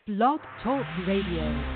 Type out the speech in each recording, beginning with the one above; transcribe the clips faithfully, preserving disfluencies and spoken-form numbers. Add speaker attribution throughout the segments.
Speaker 1: Blog Talk Radio.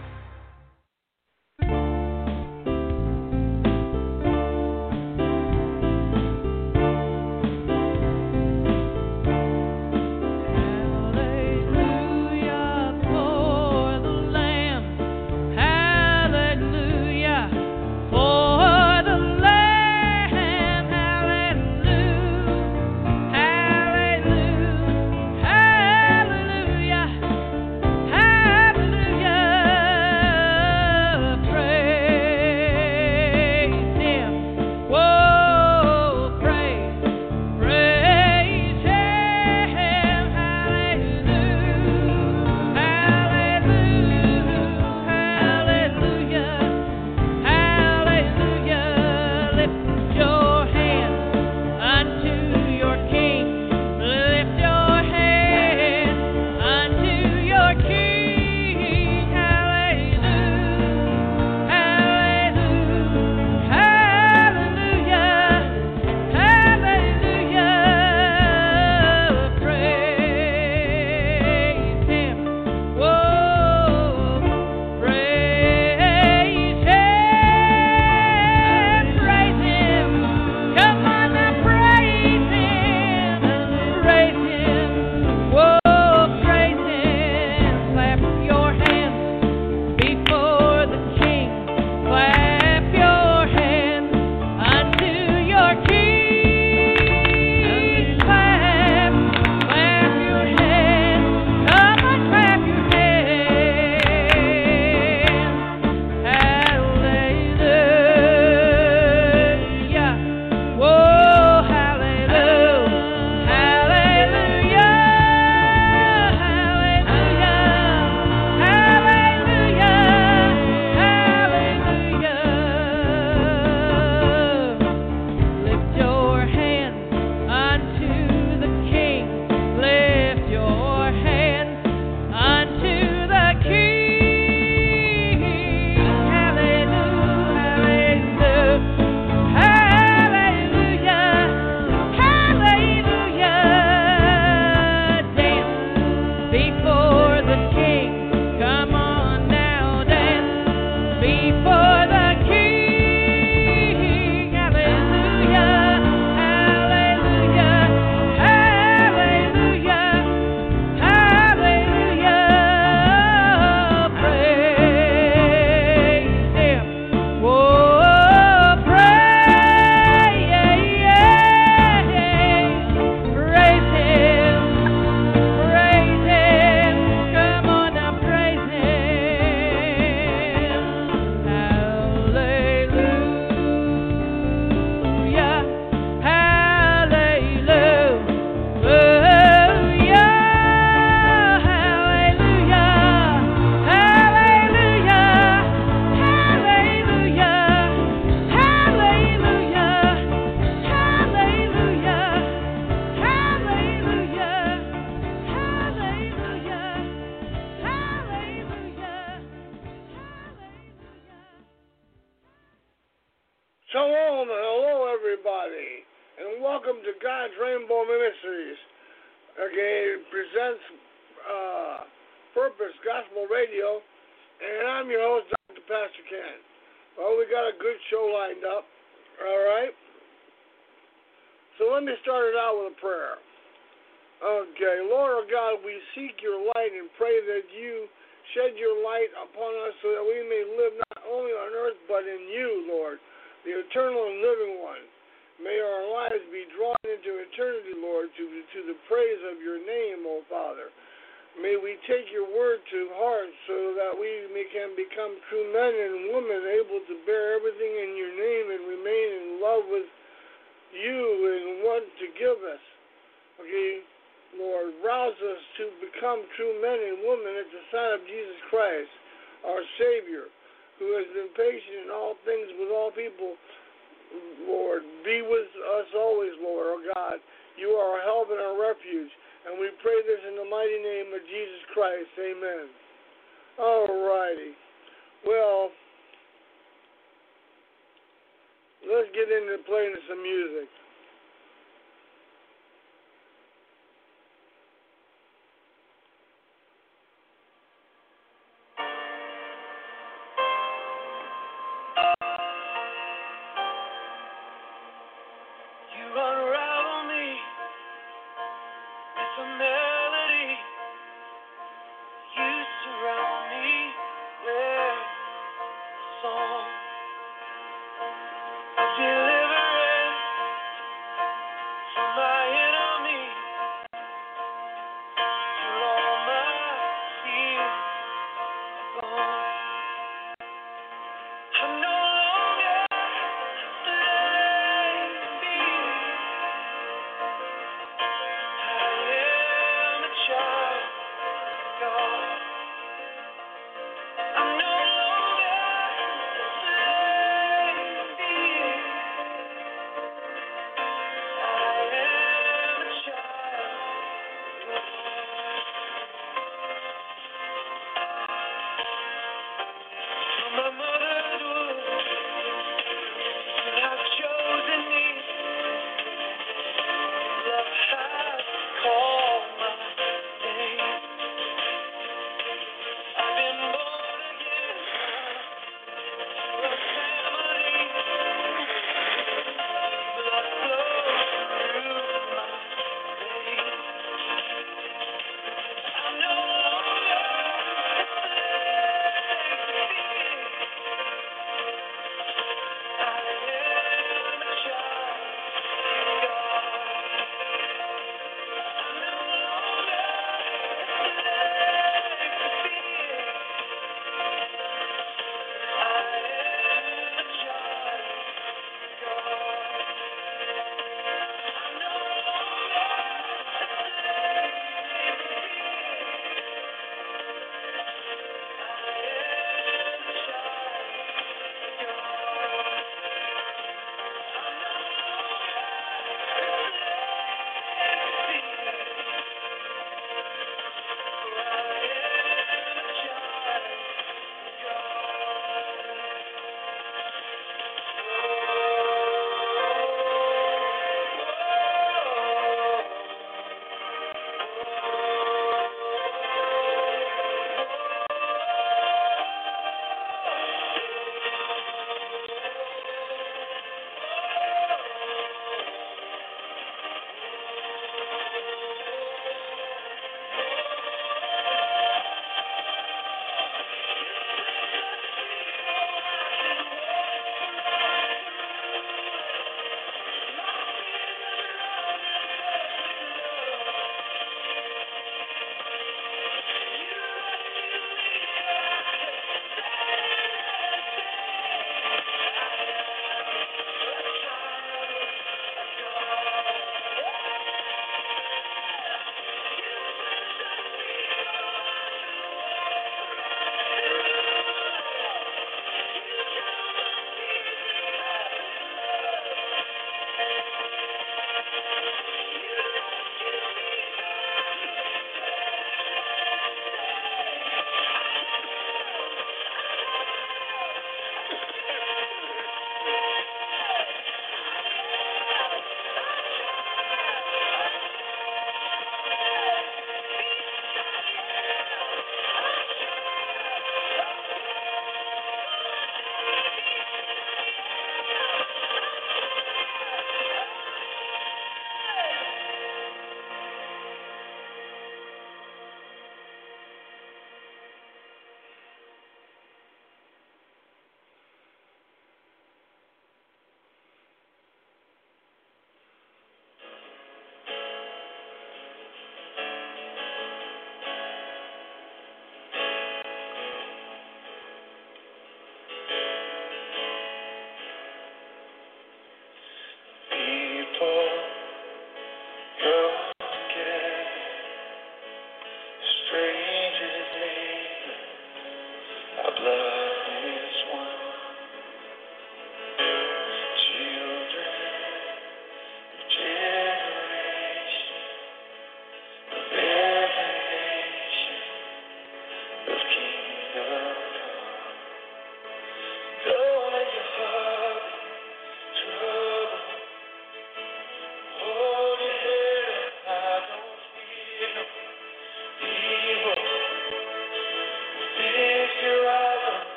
Speaker 2: Let's get into playing some music.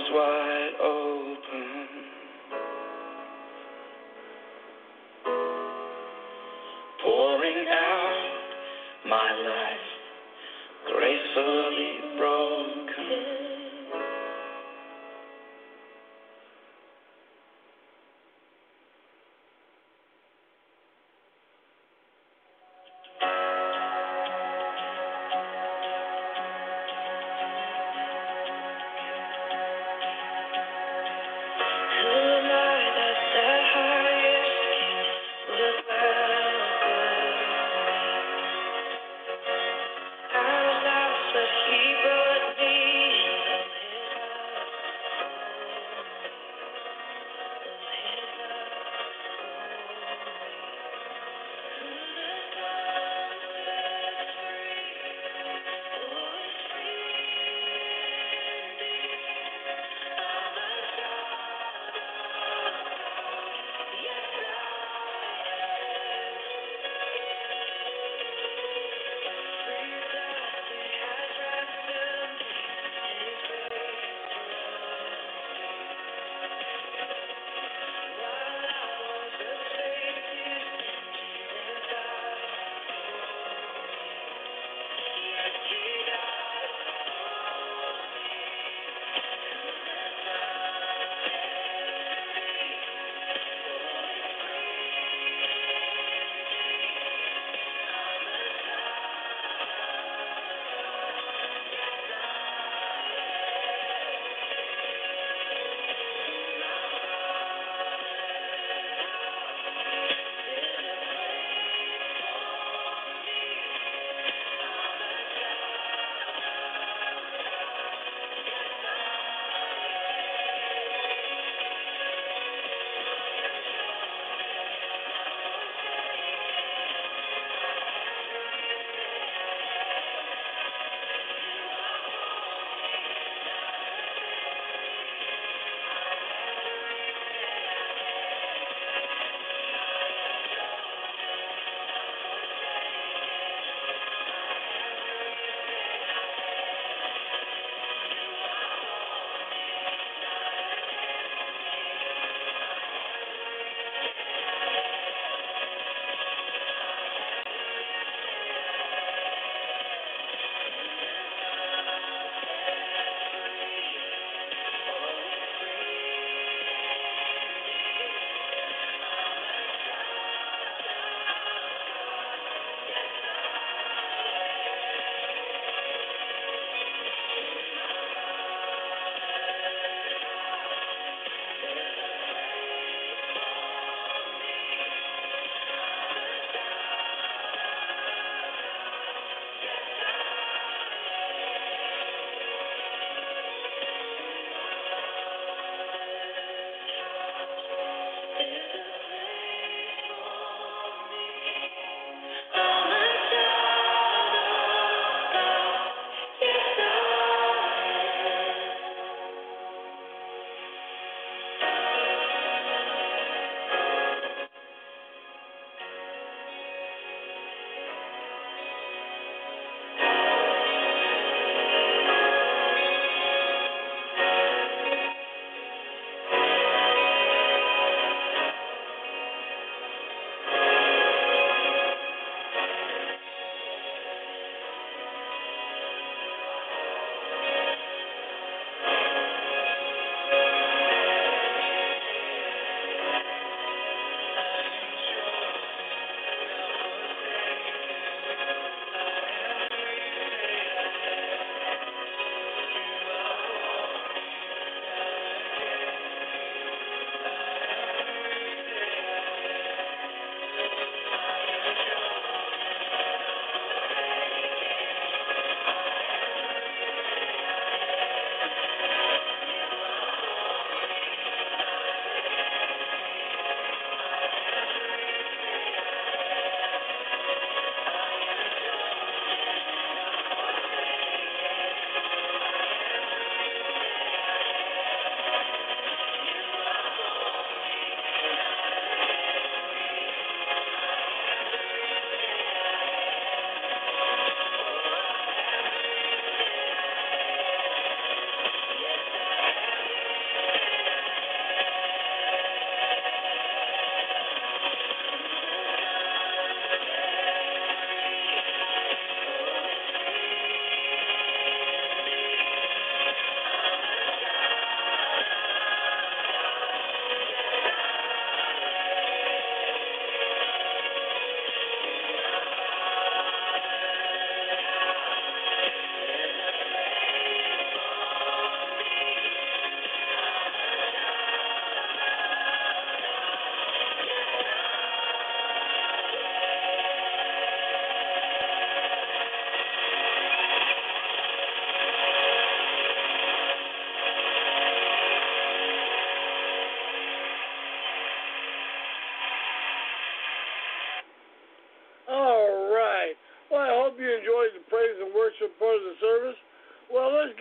Speaker 3: arms wide open, pouring out my life, gracefully broken.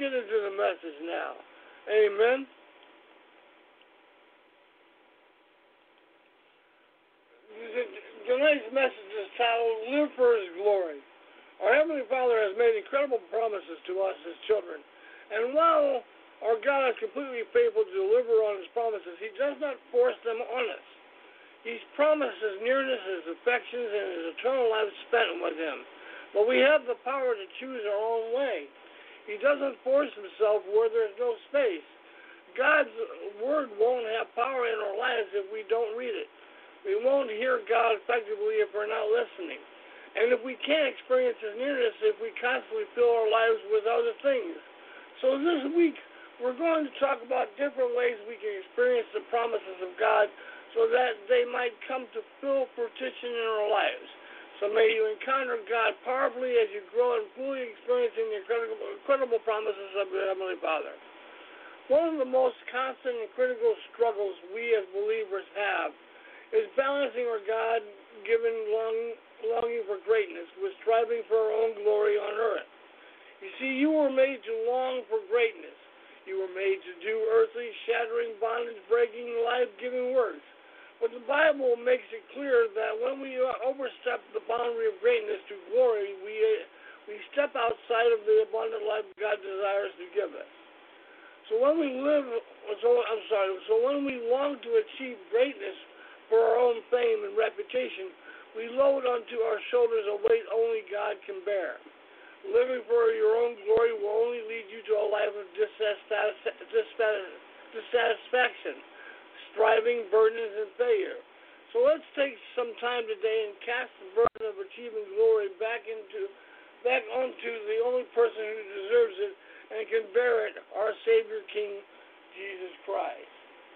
Speaker 2: get into the message now. Amen. Tonight's message is titled, Live for His Glory. Our Heavenly Father has made incredible promises to us as children. And while our God is completely faithful to deliver on His promises, He does not force them on us. He's promised His nearness, His affections, and His eternal life spent with Him. But we have the power to choose our own way. He doesn't force Himself where there's no space. God's Word won't have power in our lives if we don't read it. We won't hear God effectively if we're not listening. And if we can't experience His nearness if we constantly fill our lives with other things. So this week, we're going to talk about different ways we can experience the promises of God so that they might come to full fruition in our lives. So may you encounter God powerfully as you grow and fully experiencing the incredible, incredible promises of your Heavenly Father. One of the most constant and critical struggles we as believers have is balancing our God-given long, longing for greatness with striving for our own glory on earth. You see, you were made to long for greatness. You were made to do earthly, shattering, bondage-breaking, life-giving works. But the Bible makes it clear that when we overstep the boundary of greatness to glory, we we step outside of the abundant life God desires to give us. So when we live, so I'm sorry. So when we long to achieve greatness for our own fame and reputation, we load onto our shoulders a weight only God can bear. Living for your own glory will only lead you to a life of dissatisfaction, striving, burdens, and failure. So let's take some time today and cast the burden of achieving glory back into, back onto the only person who deserves it and can bear it, our Savior King, Jesus Christ.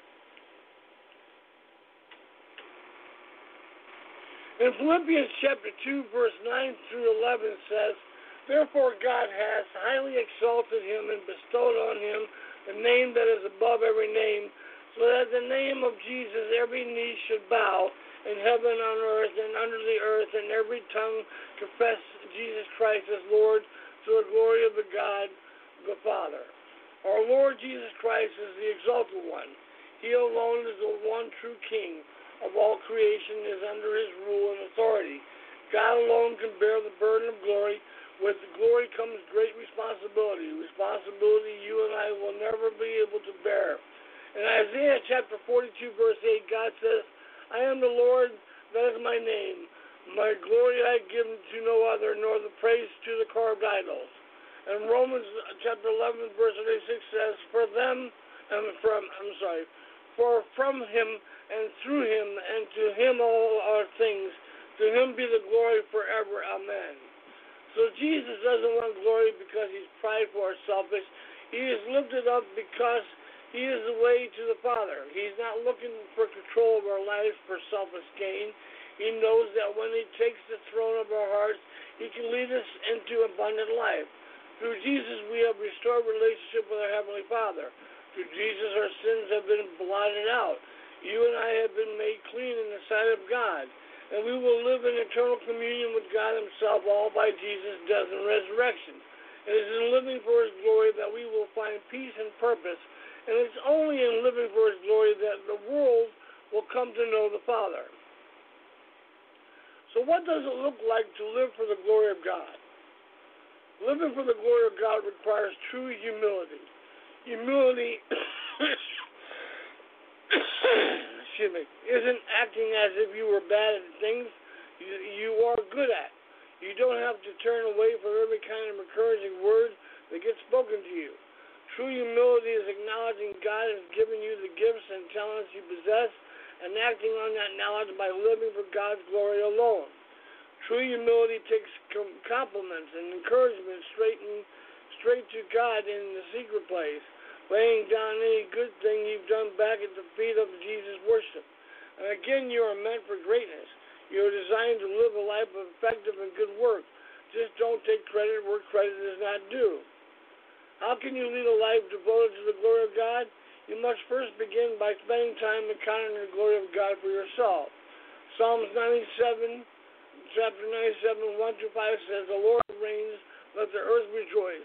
Speaker 2: In Philippians chapter two, verse nine through eleven says, Therefore God has highly exalted him and bestowed on him the name that is above every name, so that the name of Jesus every knee should bow in heaven, on earth, and under the earth, and every tongue confess Jesus Christ as Lord, to the glory of the God the Father. Our Lord Jesus Christ is the exalted one. He alone is the one true King of all creation, is under his rule and authority. God alone can bear the burden of glory. With glory comes great responsibility, responsibility you and I will never be able to bear. In Isaiah chapter forty-two, verse eight, God says, I am the Lord, that is my name. My glory I give to no other, nor the praise to the carved idols. And Romans chapter eleven, verse thirty-six says, For them, and from, I'm sorry, for from him and through him and to him all are things. To him be the glory forever. Amen. So Jesus doesn't want glory because he's prideful or selfish. He is lifted up because he is the way to the Father. He's not looking for control of our lives for selfish gain. He knows that when he takes the throne of our hearts, he can lead us into abundant life. Through Jesus, we have restored relationship with our Heavenly Father. Through Jesus, our sins have been blotted out. You and I have been made clean in the sight of God. And we will live in eternal communion with God himself, all by Jesus' death and resurrection. It is in living for his glory that we will find peace and purpose. And it's only in living for his glory that the world will come to know the Father. So what does it look like to live for the glory of God? Living for the glory of God requires true humility. Humility excuse me, isn't acting as if you were bad at things you, you are good at. You don't have to turn away from every kind of encouraging word that gets spoken to you. True humility is acknowledging God has given you the gifts and talents you possess and acting on that knowledge by living for God's glory alone. True humility takes compliments and encouragement straight, and, straight to God in the secret place, laying down any good thing you've done back at the feet of Jesus' worship. And again, you are meant for greatness. You are designed to live a life of effective and good work. Just don't take credit where credit is not due. How can you lead a life devoted to the glory of God? You must first begin by spending time encountering the glory of God for yourself. Psalms ninety-seven, chapter ninety-seven, one through five says, The Lord reigns, let the earth rejoice.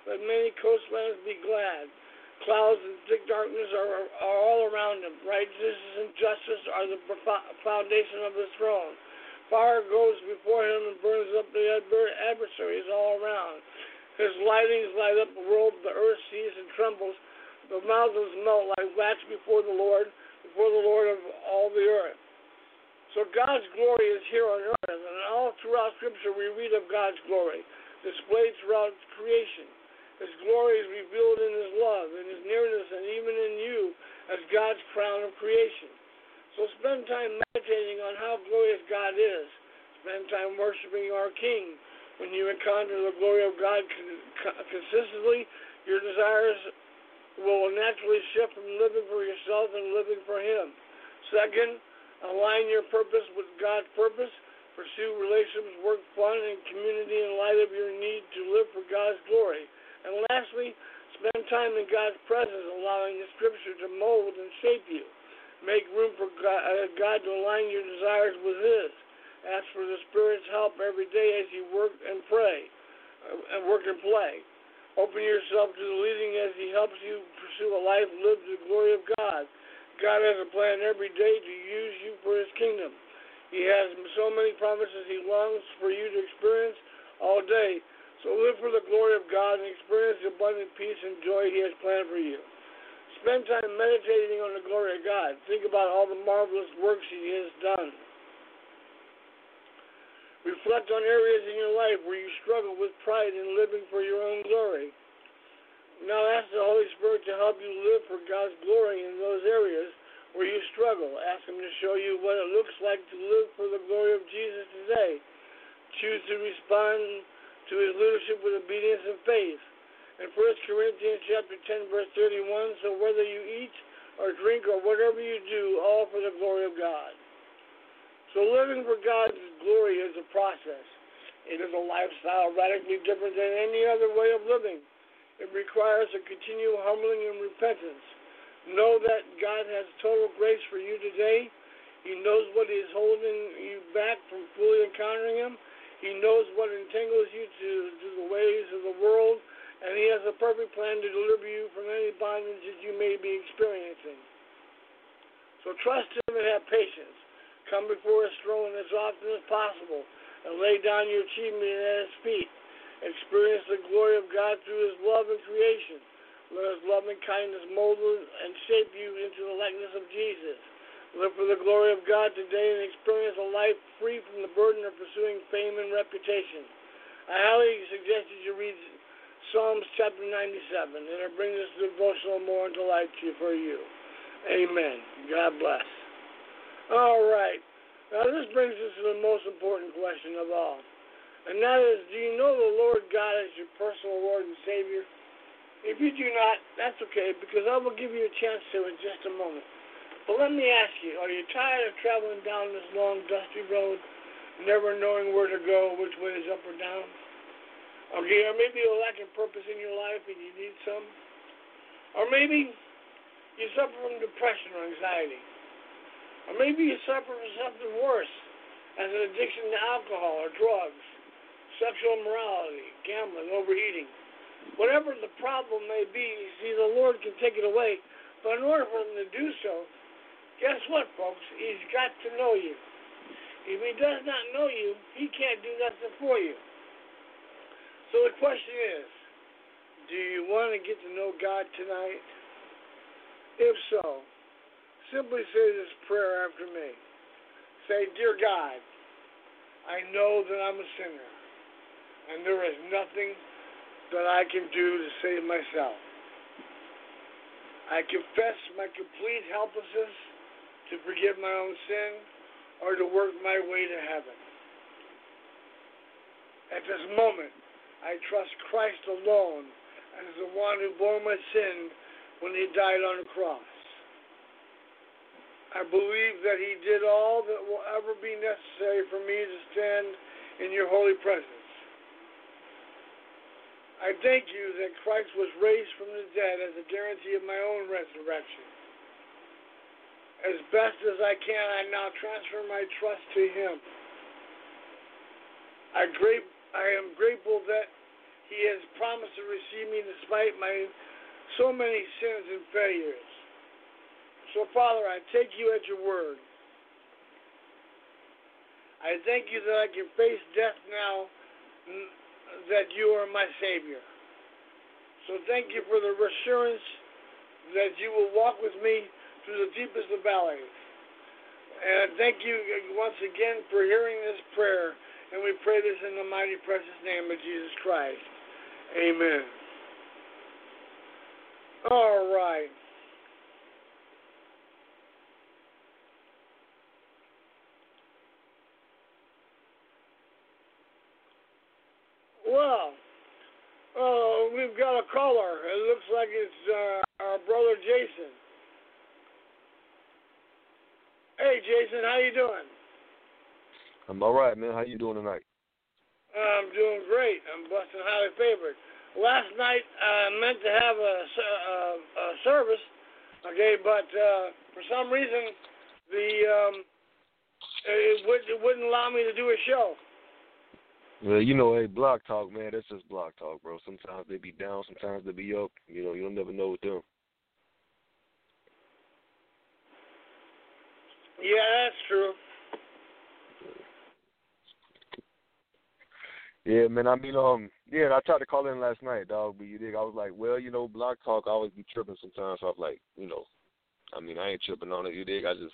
Speaker 2: Let many coastlands be glad. Clouds and thick darkness are, are all around him. Righteousness and justice are the foundation of his throne. Fire goes before him and burns up the adversaries all around. His lightnings light up the world. The earth sees and trembles. The mountains melt like wax before the Lord, before the Lord of all the earth. So God's glory is here on earth, and all throughout Scripture we read of God's glory, displayed throughout creation. His glory is revealed in his love, in his nearness, and even in you as God's crown of creation. So spend time meditating on how glorious God is. Spend time worshiping our King. When you encounter the glory of God consistently, your desires will naturally shift from living for yourself and living for him. Second, align your purpose with God's purpose. Pursue relationships, work, fun, and community in light of your need to live for God's glory. And lastly, spend time in God's presence, allowing the Scripture to mold and shape you. Make room for God, uh, God to align your desires with his. Ask for the Spirit's help every day as you work and pray, uh, and work and play. Open yourself to the leading as he helps you pursue a life lived to the glory of God. God has a plan every day to use you for his kingdom. He has so many promises he longs for you to experience all day. So live for the glory of God and experience the abundant peace and joy he has planned for you. Spend time meditating on the glory of God. Think about all the marvelous works he has done. Reflect on areas in your life where you struggle with pride in living for your own glory. Now ask the Holy Spirit to help you live for God's glory in those areas where you struggle. Ask him to show you what it looks like to live for the glory of Jesus today. Choose to respond to his leadership with obedience and faith. In First Corinthians chapter ten, verse thirty-one, so whether you eat or drink or whatever you do, all for the glory of God. So living for God's glory is a process. It is a lifestyle radically different than any other way of living. It requires a continual humbling and repentance. Know that God has total grace for you today. He knows what is holding you back from fully encountering him. He knows what entangles you to, to the ways of the world, and he has a perfect plan to deliver you from any bondage that you may be experiencing. So trust him and have patience. Come before his throne as often as possible and lay down your achievement at his feet. Experience the glory of God through his love and creation. Let his love and kindness mold and shape you into the likeness of Jesus. Live for the glory of God today and experience a life free from the burden of pursuing fame and reputation. I highly suggest that you read Psalms chapter ninety-seven, and it brings this devotional more into light for you. Amen. God bless. All right. Now this brings us to the most important question of all, and that is, do you know the Lord God as your personal Lord and Savior? If you do not, that's okay, because I will give you a chance to in just a moment. But let me ask you, are you tired of traveling down this long, dusty road, never knowing where to go, which way is up or down? Okay, or maybe you're lacking purpose in your life and you need some. Or maybe you suffer from depression or anxiety. Or maybe you suffer from something worse, as an addiction to alcohol or drugs, sexual immorality, gambling, overeating. Whatever the problem may be, you see, the Lord can take it away. But in order for him to do so, guess what, folks? He's got to know you. If he does not know you, he can't do nothing for you. So the question is, do you want to get to know God tonight? If so, simply say this prayer after me. Say, Dear God, I know that I'm a sinner, and there is nothing that I can do to save myself. I confess my complete helplessness to forgive my own sin or to work my way to heaven. At this moment, I trust Christ alone as the one who bore my sin when he died on the cross. I believe that he did all that will ever be necessary for me to stand in your holy presence. I thank you that Christ was raised from the dead as a guarantee of my own resurrection. As best as I can, I now transfer my trust to him. I, great, I am grateful that He has promised to receive me despite my so many sins and failures. So, Father, I take you at your word. I thank you that I can face death now, that you are my Savior. So thank you for the assurance that you will walk with me through the deepest of valleys. And thank you once again for hearing this prayer. And we pray this in the mighty precious name of Jesus Christ. Amen. All right. Well, uh, we've got a caller. It looks like it's uh, our brother Jason. Hey, Jason, how you doing?
Speaker 4: I'm all right, man. How you doing tonight?
Speaker 2: I'm doing great. I'm blessed and highly favored. Last night I meant to have a, a, a service, okay, but uh, for some reason the um, it, would, it wouldn't allow me to do a show.
Speaker 4: Well, you know, hey, Block Talk, man, that's just Block Talk, bro. Sometimes they be down, sometimes they be up. You know, you'll never know with them.
Speaker 2: Yeah, that's true.
Speaker 4: Yeah, man, I mean, um, yeah, I tried to call in last night, dog, but you dig, I was like, well, you know, Block Talk, I always be tripping sometimes, so I was like, you know, I mean, I ain't tripping on it, you dig, I just,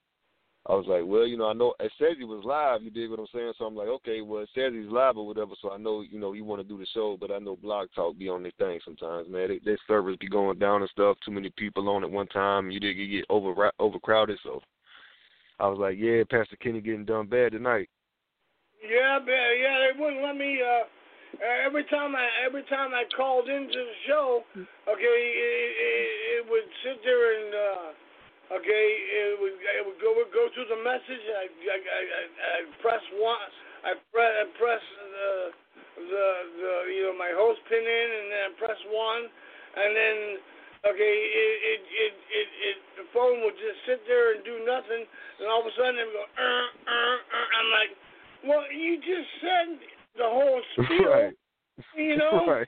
Speaker 4: I was like, well, you know, I know, it says he was live, you dig what I'm saying, so I'm like, okay, well, it says he's live or whatever, so I know, you know, you want to do the show, but I know Block Talk be on their thing sometimes, man, they, their servers be going down and stuff, too many people on at one time, you dig, you get over overcrowded, so I was like, yeah, Pastor Kenny getting done bad tonight.
Speaker 2: Yeah, yeah, they wouldn't let me. Uh, every time I every time I called into the show, okay, it, it, it would sit there and uh, okay, it would it would go would go through the message. I I I, I press one, I press I press the the the you know my host pin in, and then I press one, and then okay, it it it it, it the phone would just sit there and do nothing, and all of a sudden it would go. Uh, uh, uh, I'm like. Well, you just said the whole spiel,
Speaker 4: right.
Speaker 2: you know?
Speaker 4: Right.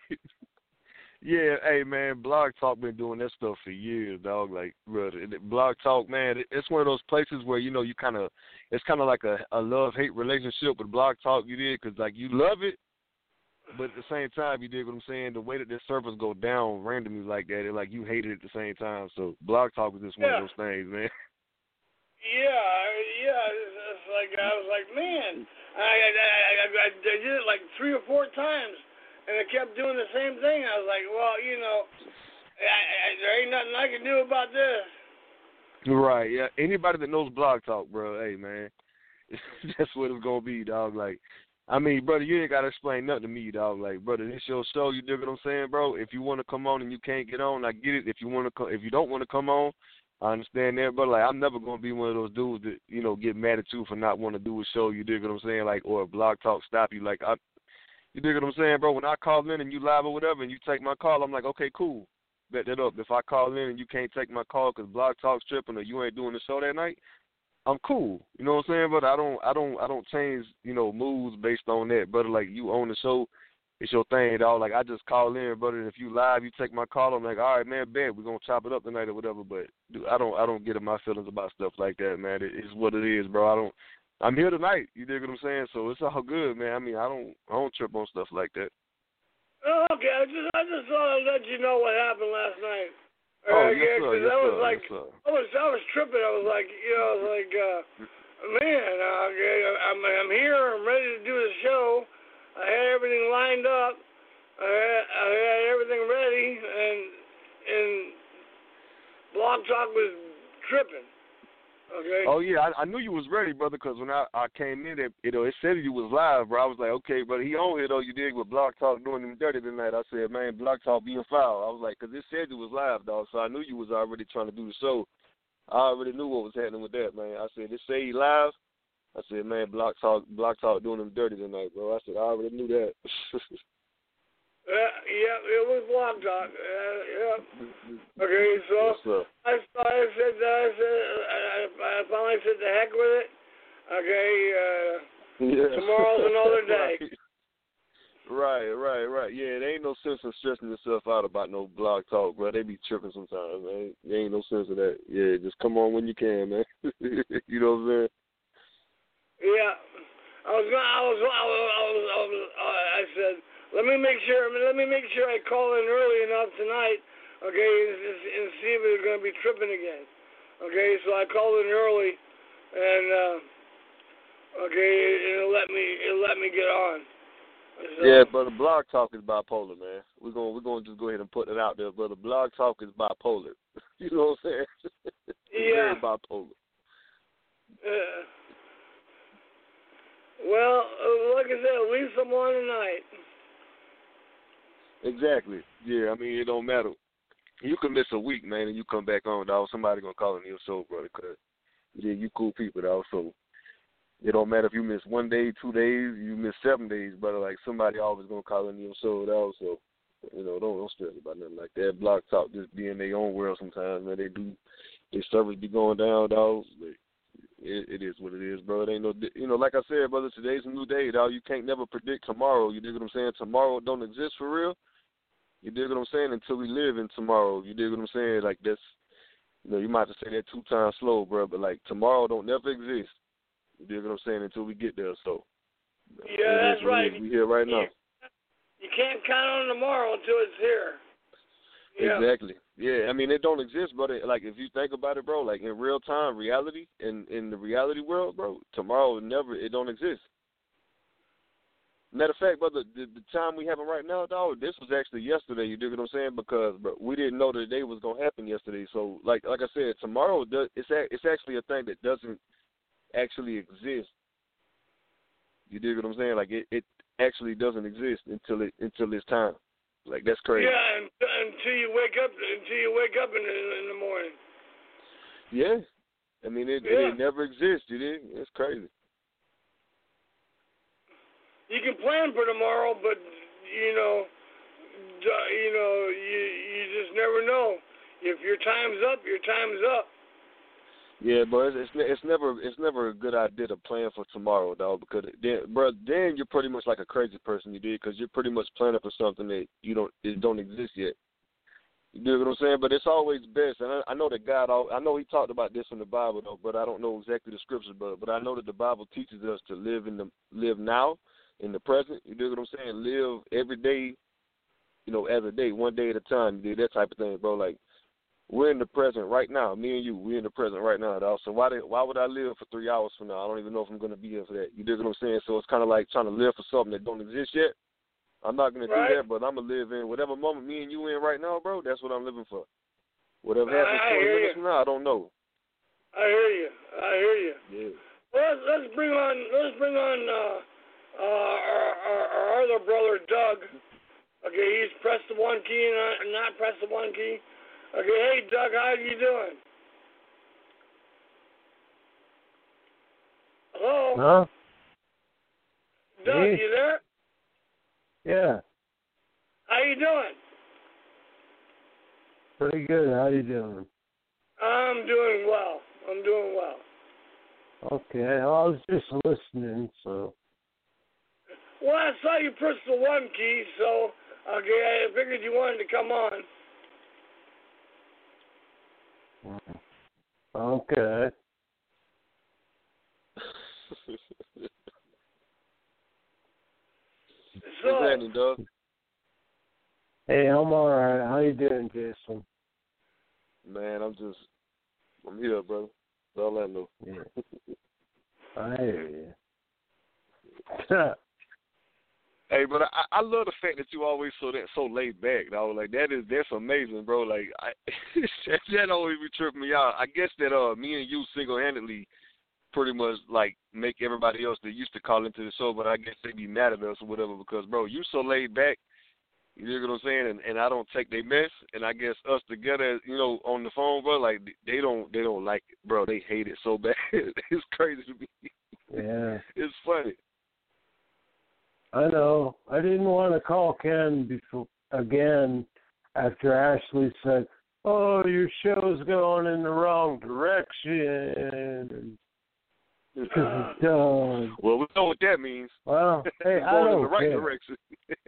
Speaker 4: Yeah, hey, man, Blog Talk been doing that stuff for years, dog. Like, brother, Blog Talk, man, it's one of those places where, you know, you kind of, it's kind of like a, a love-hate relationship with Blog Talk, you did, because, like, you love it, but at the same time, you dig what I'm saying? The way that this servers go down randomly like that, it, like, you hate it at the same time. So Blog Talk is just one
Speaker 2: yeah.
Speaker 4: of those things, man.
Speaker 2: Yeah, yeah, it's, it's like, I was like, man, I, I, I, I, I did it like three or four times, and I kept doing the same thing. I was like, well, you know, I, I, there ain't nothing I can do about this.
Speaker 4: Right, yeah. Anybody that knows Blog Talk, bro, hey, man, that's what it's going to be, dog. Like, I mean, brother, you ain't got to explain nothing to me, dog. Like, brother, this your show, you dig what I'm saying, bro? If you want to come on and you can't get on, I get it. If you want to, co- if you don't want to come on, I understand that, but, like, I'm never going to be one of those dudes that, you know, get mad at you for not wanting to do a show, you dig what I'm saying, like, or a Blog Talk stop you. Like, I, you dig what I'm saying, bro? When I call in and you live or whatever and you take my call, I'm like, okay, cool. Bet that up. If I call in and you can't take my call because Blog Talk's tripping or you ain't doing the show that night, I'm cool. You know what I'm saying? But I don't, I don't, I don't change, you know, moves based on that, brother. Like, you own the show. It's your thing, dog. Like, I just call in, brother, and if you live, you take my call, I'm like, all right, man, bet, we're going to chop it up tonight or whatever, but dude, I don't I don't get in my feelings about stuff like that, man. It, it's what it is, bro. I don't, I'm here tonight, you dig what I'm saying? So it's all good, man. I mean, I don't I don't trip on stuff like that.
Speaker 2: Oh, okay, I just, I just thought I'd let you know what happened last night.
Speaker 4: Oh,
Speaker 2: uh,
Speaker 4: yes,
Speaker 2: yeah,
Speaker 4: sir,
Speaker 2: because
Speaker 4: yes,
Speaker 2: I was
Speaker 4: sir,
Speaker 2: like,
Speaker 4: yes, sir.
Speaker 2: I was, I was tripping. I was like, you know, I was like, uh, man, uh, okay, I'm, I'm here. I'm ready to do the show. I had everything lined up. I had, I had everything ready, and and Blog Talk was tripping. Okay.
Speaker 4: Oh yeah, I, I knew you was ready, brother, because when I, I came in, it you know it said you was live, bro. I was like, okay, brother, he on here though. You dig with Blog Talk doing him dirty tonight? I said, man, Blog Talk being foul. I was like, because it said you was live, dog. So I knew you was already trying to do the show. I already knew what was happening with that, man. I said, it say he live. I said, man, Blog Talk, Blog Talk doing him dirty tonight, bro. I said, I already knew that.
Speaker 2: Uh, yeah, it was Blog Talk. Uh, yeah. Okay, so
Speaker 4: yes,
Speaker 2: I, I said, I said, I, I finally said, the heck with it. Okay, uh,
Speaker 4: yeah.
Speaker 2: tomorrow's another day.
Speaker 4: Right. Right, right, right. Yeah, there ain't no sense in stressing yourself out about no blog talk, bro. They be tripping sometimes, man. There ain't no sense of that. Yeah, just come on when you can, man. You know what I'm saying?
Speaker 2: Yeah. I was gonna, I was, I was, I was, I, was, uh, I said, let me make sure, let me make sure I call in early enough tonight, okay, and, and see if they're gonna be tripping again. Okay, so I called in early, and uh, okay, it'll let me, it'll let me get on. So,
Speaker 4: yeah, brother, blog talk is bipolar, man. We're gonna we're gonna just go ahead and put it out there, brother. Blog talk is bipolar. You know what I'm saying? It's
Speaker 2: yeah.
Speaker 4: very bipolar.
Speaker 2: Uh, well, uh, like I said, at least I'm on tonight.
Speaker 4: Exactly. Yeah, I mean, it don't matter. You can miss a week, man, and you come back on, dog. Somebody gonna call in your show, brother, because yeah, you cool people, dog. So it don't matter if you miss one day, two days, you miss seven days, brother. Like somebody always gonna call in your show, dog. So you know, don't don't stress about nothing like that. Blog talk just be in their own world sometimes, man. They do their service be going down, dog. But it, it is what it is, bro. It ain't no, you know, like I said, brother. Today's a new day, dog. You can't never predict tomorrow. You dig what I'm saying? Tomorrow don't exist for real. You dig what I'm saying? Until we live in tomorrow. You dig what I'm saying? Like that's, you know, you might have to say that two times slow, bro. But like tomorrow don't never exist. You dig what I'm saying? Until we get there. So
Speaker 2: yeah, that's right.
Speaker 4: We here right now.
Speaker 2: You can't count on tomorrow until it's here. Yeah.
Speaker 4: Exactly. Yeah, I mean it don't exist, but it, like if you think about it, bro, like in real time, reality, in in the reality world, bro, tomorrow never it don't exist. Matter of fact, brother, the, the time we having right now, dog, this was actually yesterday. You dig what I'm saying? Because bro, we didn't know that the day was gonna happen yesterday. So like like I said, tomorrow does, it's a, it's actually a thing that doesn't actually exist. You dig what I'm saying? Like it, it actually doesn't exist until it until it's time. Like that's crazy.
Speaker 2: Yeah, and, until you wake up, until you wake up in the, in the morning.
Speaker 4: Yeah, I mean it,
Speaker 2: yeah.
Speaker 4: it, it never exists. You dig? It's crazy.
Speaker 2: You can plan for tomorrow, but you know, you know, you you just never know. If your time's up, your time's up.
Speaker 4: Yeah, but it's, it's it's never it's never a good idea to plan for tomorrow, dog. Because then, bro, then you're pretty much like a crazy person, you did, because you're pretty much planning for something that you don't it don't exist yet. You know what I'm saying? But it's always best, and I, I know that God. I know He talked about this in the Bible, though, but I don't know exactly the scriptures, but but I know that the Bible teaches us to live in the live now, in the present. You know what I'm saying? Live every day, you know, as a day, one day at a time. You do that type of thing, bro. Like. We're in the present right now. Me and you, we're in the present right now, dog. So why did, why would I live for three hours from now? I don't even know if I'm going to be here for that. You dig what I'm saying? So it's kind of like trying to live for something that don't exist yet. I'm not going
Speaker 2: right.
Speaker 4: to do that, but I'm going to live in whatever moment me and you in right now, bro. That's what I'm living for. Whatever happens twenty minutes from now, I don't know.
Speaker 2: I hear you. I hear you.
Speaker 4: Yeah.
Speaker 2: Well, let's, let's bring on let's bring on uh, uh, our, our, our other brother, Doug. Okay, he's pressed the one key and not pressed the one key. Okay, hey, Doug, how you doing? Hello?
Speaker 5: Huh?
Speaker 2: Doug,
Speaker 5: hey.
Speaker 2: you there?
Speaker 5: Yeah.
Speaker 2: How you doing?
Speaker 5: Pretty good. How you doing?
Speaker 2: I'm doing well. I'm doing well.
Speaker 5: Okay, I was just listening, so.
Speaker 2: Well, I saw you press the one key, so, okay, I figured you wanted to come on.
Speaker 5: Okay.
Speaker 2: So,
Speaker 4: what's happening, Doug?
Speaker 5: Hey, I'm all right. How you doing, Jason?
Speaker 4: Man, I'm just, I'm here, brother. That's all I know.
Speaker 5: Yeah. I hear you.
Speaker 4: Hey, but I, I love the fact that you always so that so laid back, dog. Like that is that's amazing, bro. Like I, that always be tripping me out. I guess that uh me and you single handedly pretty much like make everybody else that used to call into the show, but I guess they be mad at us or whatever because bro, you so laid back. You know what I'm saying? And, and I don't take their mess, and I guess us together, you know, on the phone, bro. Like they don't they don't like it, bro. They hate it so bad. It's crazy to me.
Speaker 5: Yeah.
Speaker 4: It's funny.
Speaker 5: I know. I didn't want to call Ken before again after Ashley said, "Oh, your show's going in the wrong direction." Because it's done.
Speaker 4: Well, we know what that means.
Speaker 5: Well, hey,
Speaker 4: it's
Speaker 5: I
Speaker 4: going
Speaker 5: don't
Speaker 4: in the right
Speaker 5: care.
Speaker 4: direction.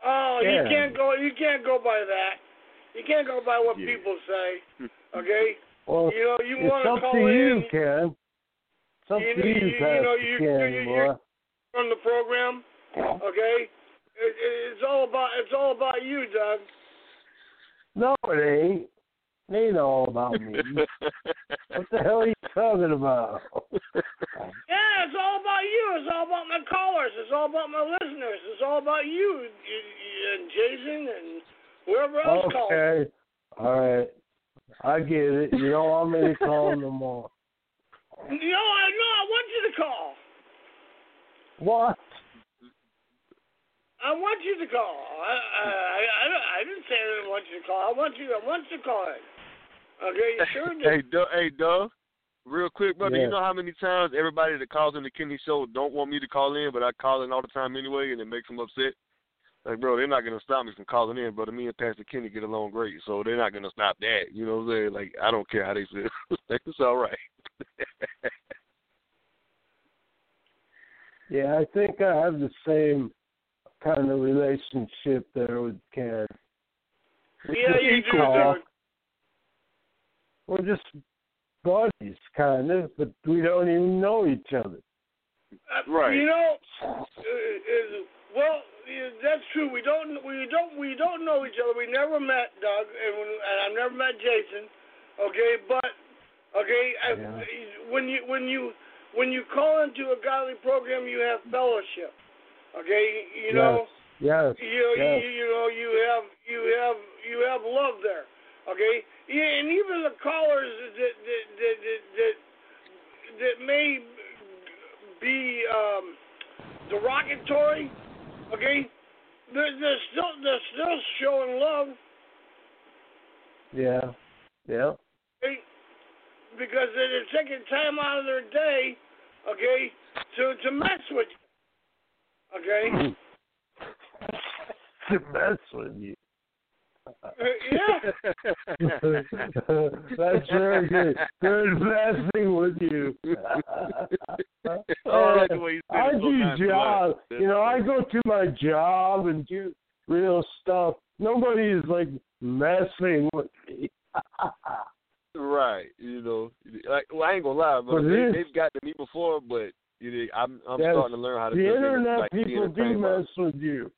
Speaker 2: Oh,
Speaker 5: Yeah.
Speaker 2: you can't go. You can't go by that. You can't go by what
Speaker 4: Yeah.
Speaker 2: people say. Okay.
Speaker 5: Well,
Speaker 2: You know, you
Speaker 5: it's
Speaker 2: want to
Speaker 5: up
Speaker 2: call
Speaker 5: to you,
Speaker 2: in.
Speaker 5: Ken. It's up
Speaker 2: You,
Speaker 5: to you,
Speaker 2: you, you
Speaker 5: Pastor
Speaker 2: know, you,
Speaker 5: Ken,
Speaker 2: you,
Speaker 5: boy.
Speaker 2: you on the program. Okay. It, it, it's all about. It's all about you, Doug.
Speaker 5: No, it ain't. It ain't all about me. What the hell are you talking about?
Speaker 2: Yeah, it's all about you. It's all about my callers. It's all about my listeners. It's all about you, you, you and Jason and whoever else calls.
Speaker 5: Okay. All right. I get it. You don't want me to call no more.
Speaker 2: No, I no, I want you to call.
Speaker 5: What?
Speaker 2: I want you to call. I I I, I didn't say I didn't want you to call. I want you. I want you to call it. Okay, you sure did.
Speaker 4: Hey, Doug, hey, Doug, real quick, brother,
Speaker 5: Yeah.
Speaker 4: you know how many times everybody that calls in the Kenny Show don't want me to call in, but I call in all the time anyway, and it makes them upset? Like, bro, they're not going to stop me from calling in, brother. Me and Pastor Kenny get along great, so they're not going to stop that. You know what I'm saying? Like, I don't care how they feel. It's all right.
Speaker 5: Yeah, I think I have the same kind of relationship there with Ken. We
Speaker 2: Yeah,
Speaker 5: just
Speaker 2: you do,
Speaker 5: call.
Speaker 2: Doug.
Speaker 5: We're just buddies, kind of, but we don't even know each other.
Speaker 2: Uh,
Speaker 4: Right.
Speaker 2: You know, uh, uh, well, yeah, that's true. We don't, we don't, we don't know each other. We never met Doug, and, when, and I've never met Jason. Okay, but okay, I,
Speaker 5: Yeah.
Speaker 2: when you when you when you call into a godly program, you have fellowship. Okay, you know,
Speaker 5: Yes.
Speaker 2: you,
Speaker 5: Yes.
Speaker 2: you you know you have you have you have love there. Okay, yeah, and even the callers that that that that, that, that may be um, derogatory. Okay, they're, they're still they're still showing love.
Speaker 5: Yeah. Yeah.
Speaker 2: Okay? Because they're taking time out of their day, okay, to to mess with you. Okay.
Speaker 5: To mess with you.
Speaker 2: Uh, yeah.
Speaker 5: That's very good. Good messing with you.
Speaker 4: Oh, I like the way you said
Speaker 5: I
Speaker 4: it so
Speaker 5: do
Speaker 4: nice and
Speaker 5: job.
Speaker 4: loud.
Speaker 5: You know, I go to my job and do real stuff. Nobody is like messing with me.
Speaker 4: Right, you know, like, well, I ain't gonna lie, but
Speaker 5: But
Speaker 4: they,
Speaker 5: this-
Speaker 4: they've got to me before, but you know, I'm I'm
Speaker 5: Yes,
Speaker 4: starting to learn how to
Speaker 5: the
Speaker 4: just,
Speaker 5: internet
Speaker 4: like, be
Speaker 5: people do
Speaker 4: entertained by
Speaker 5: mess with you.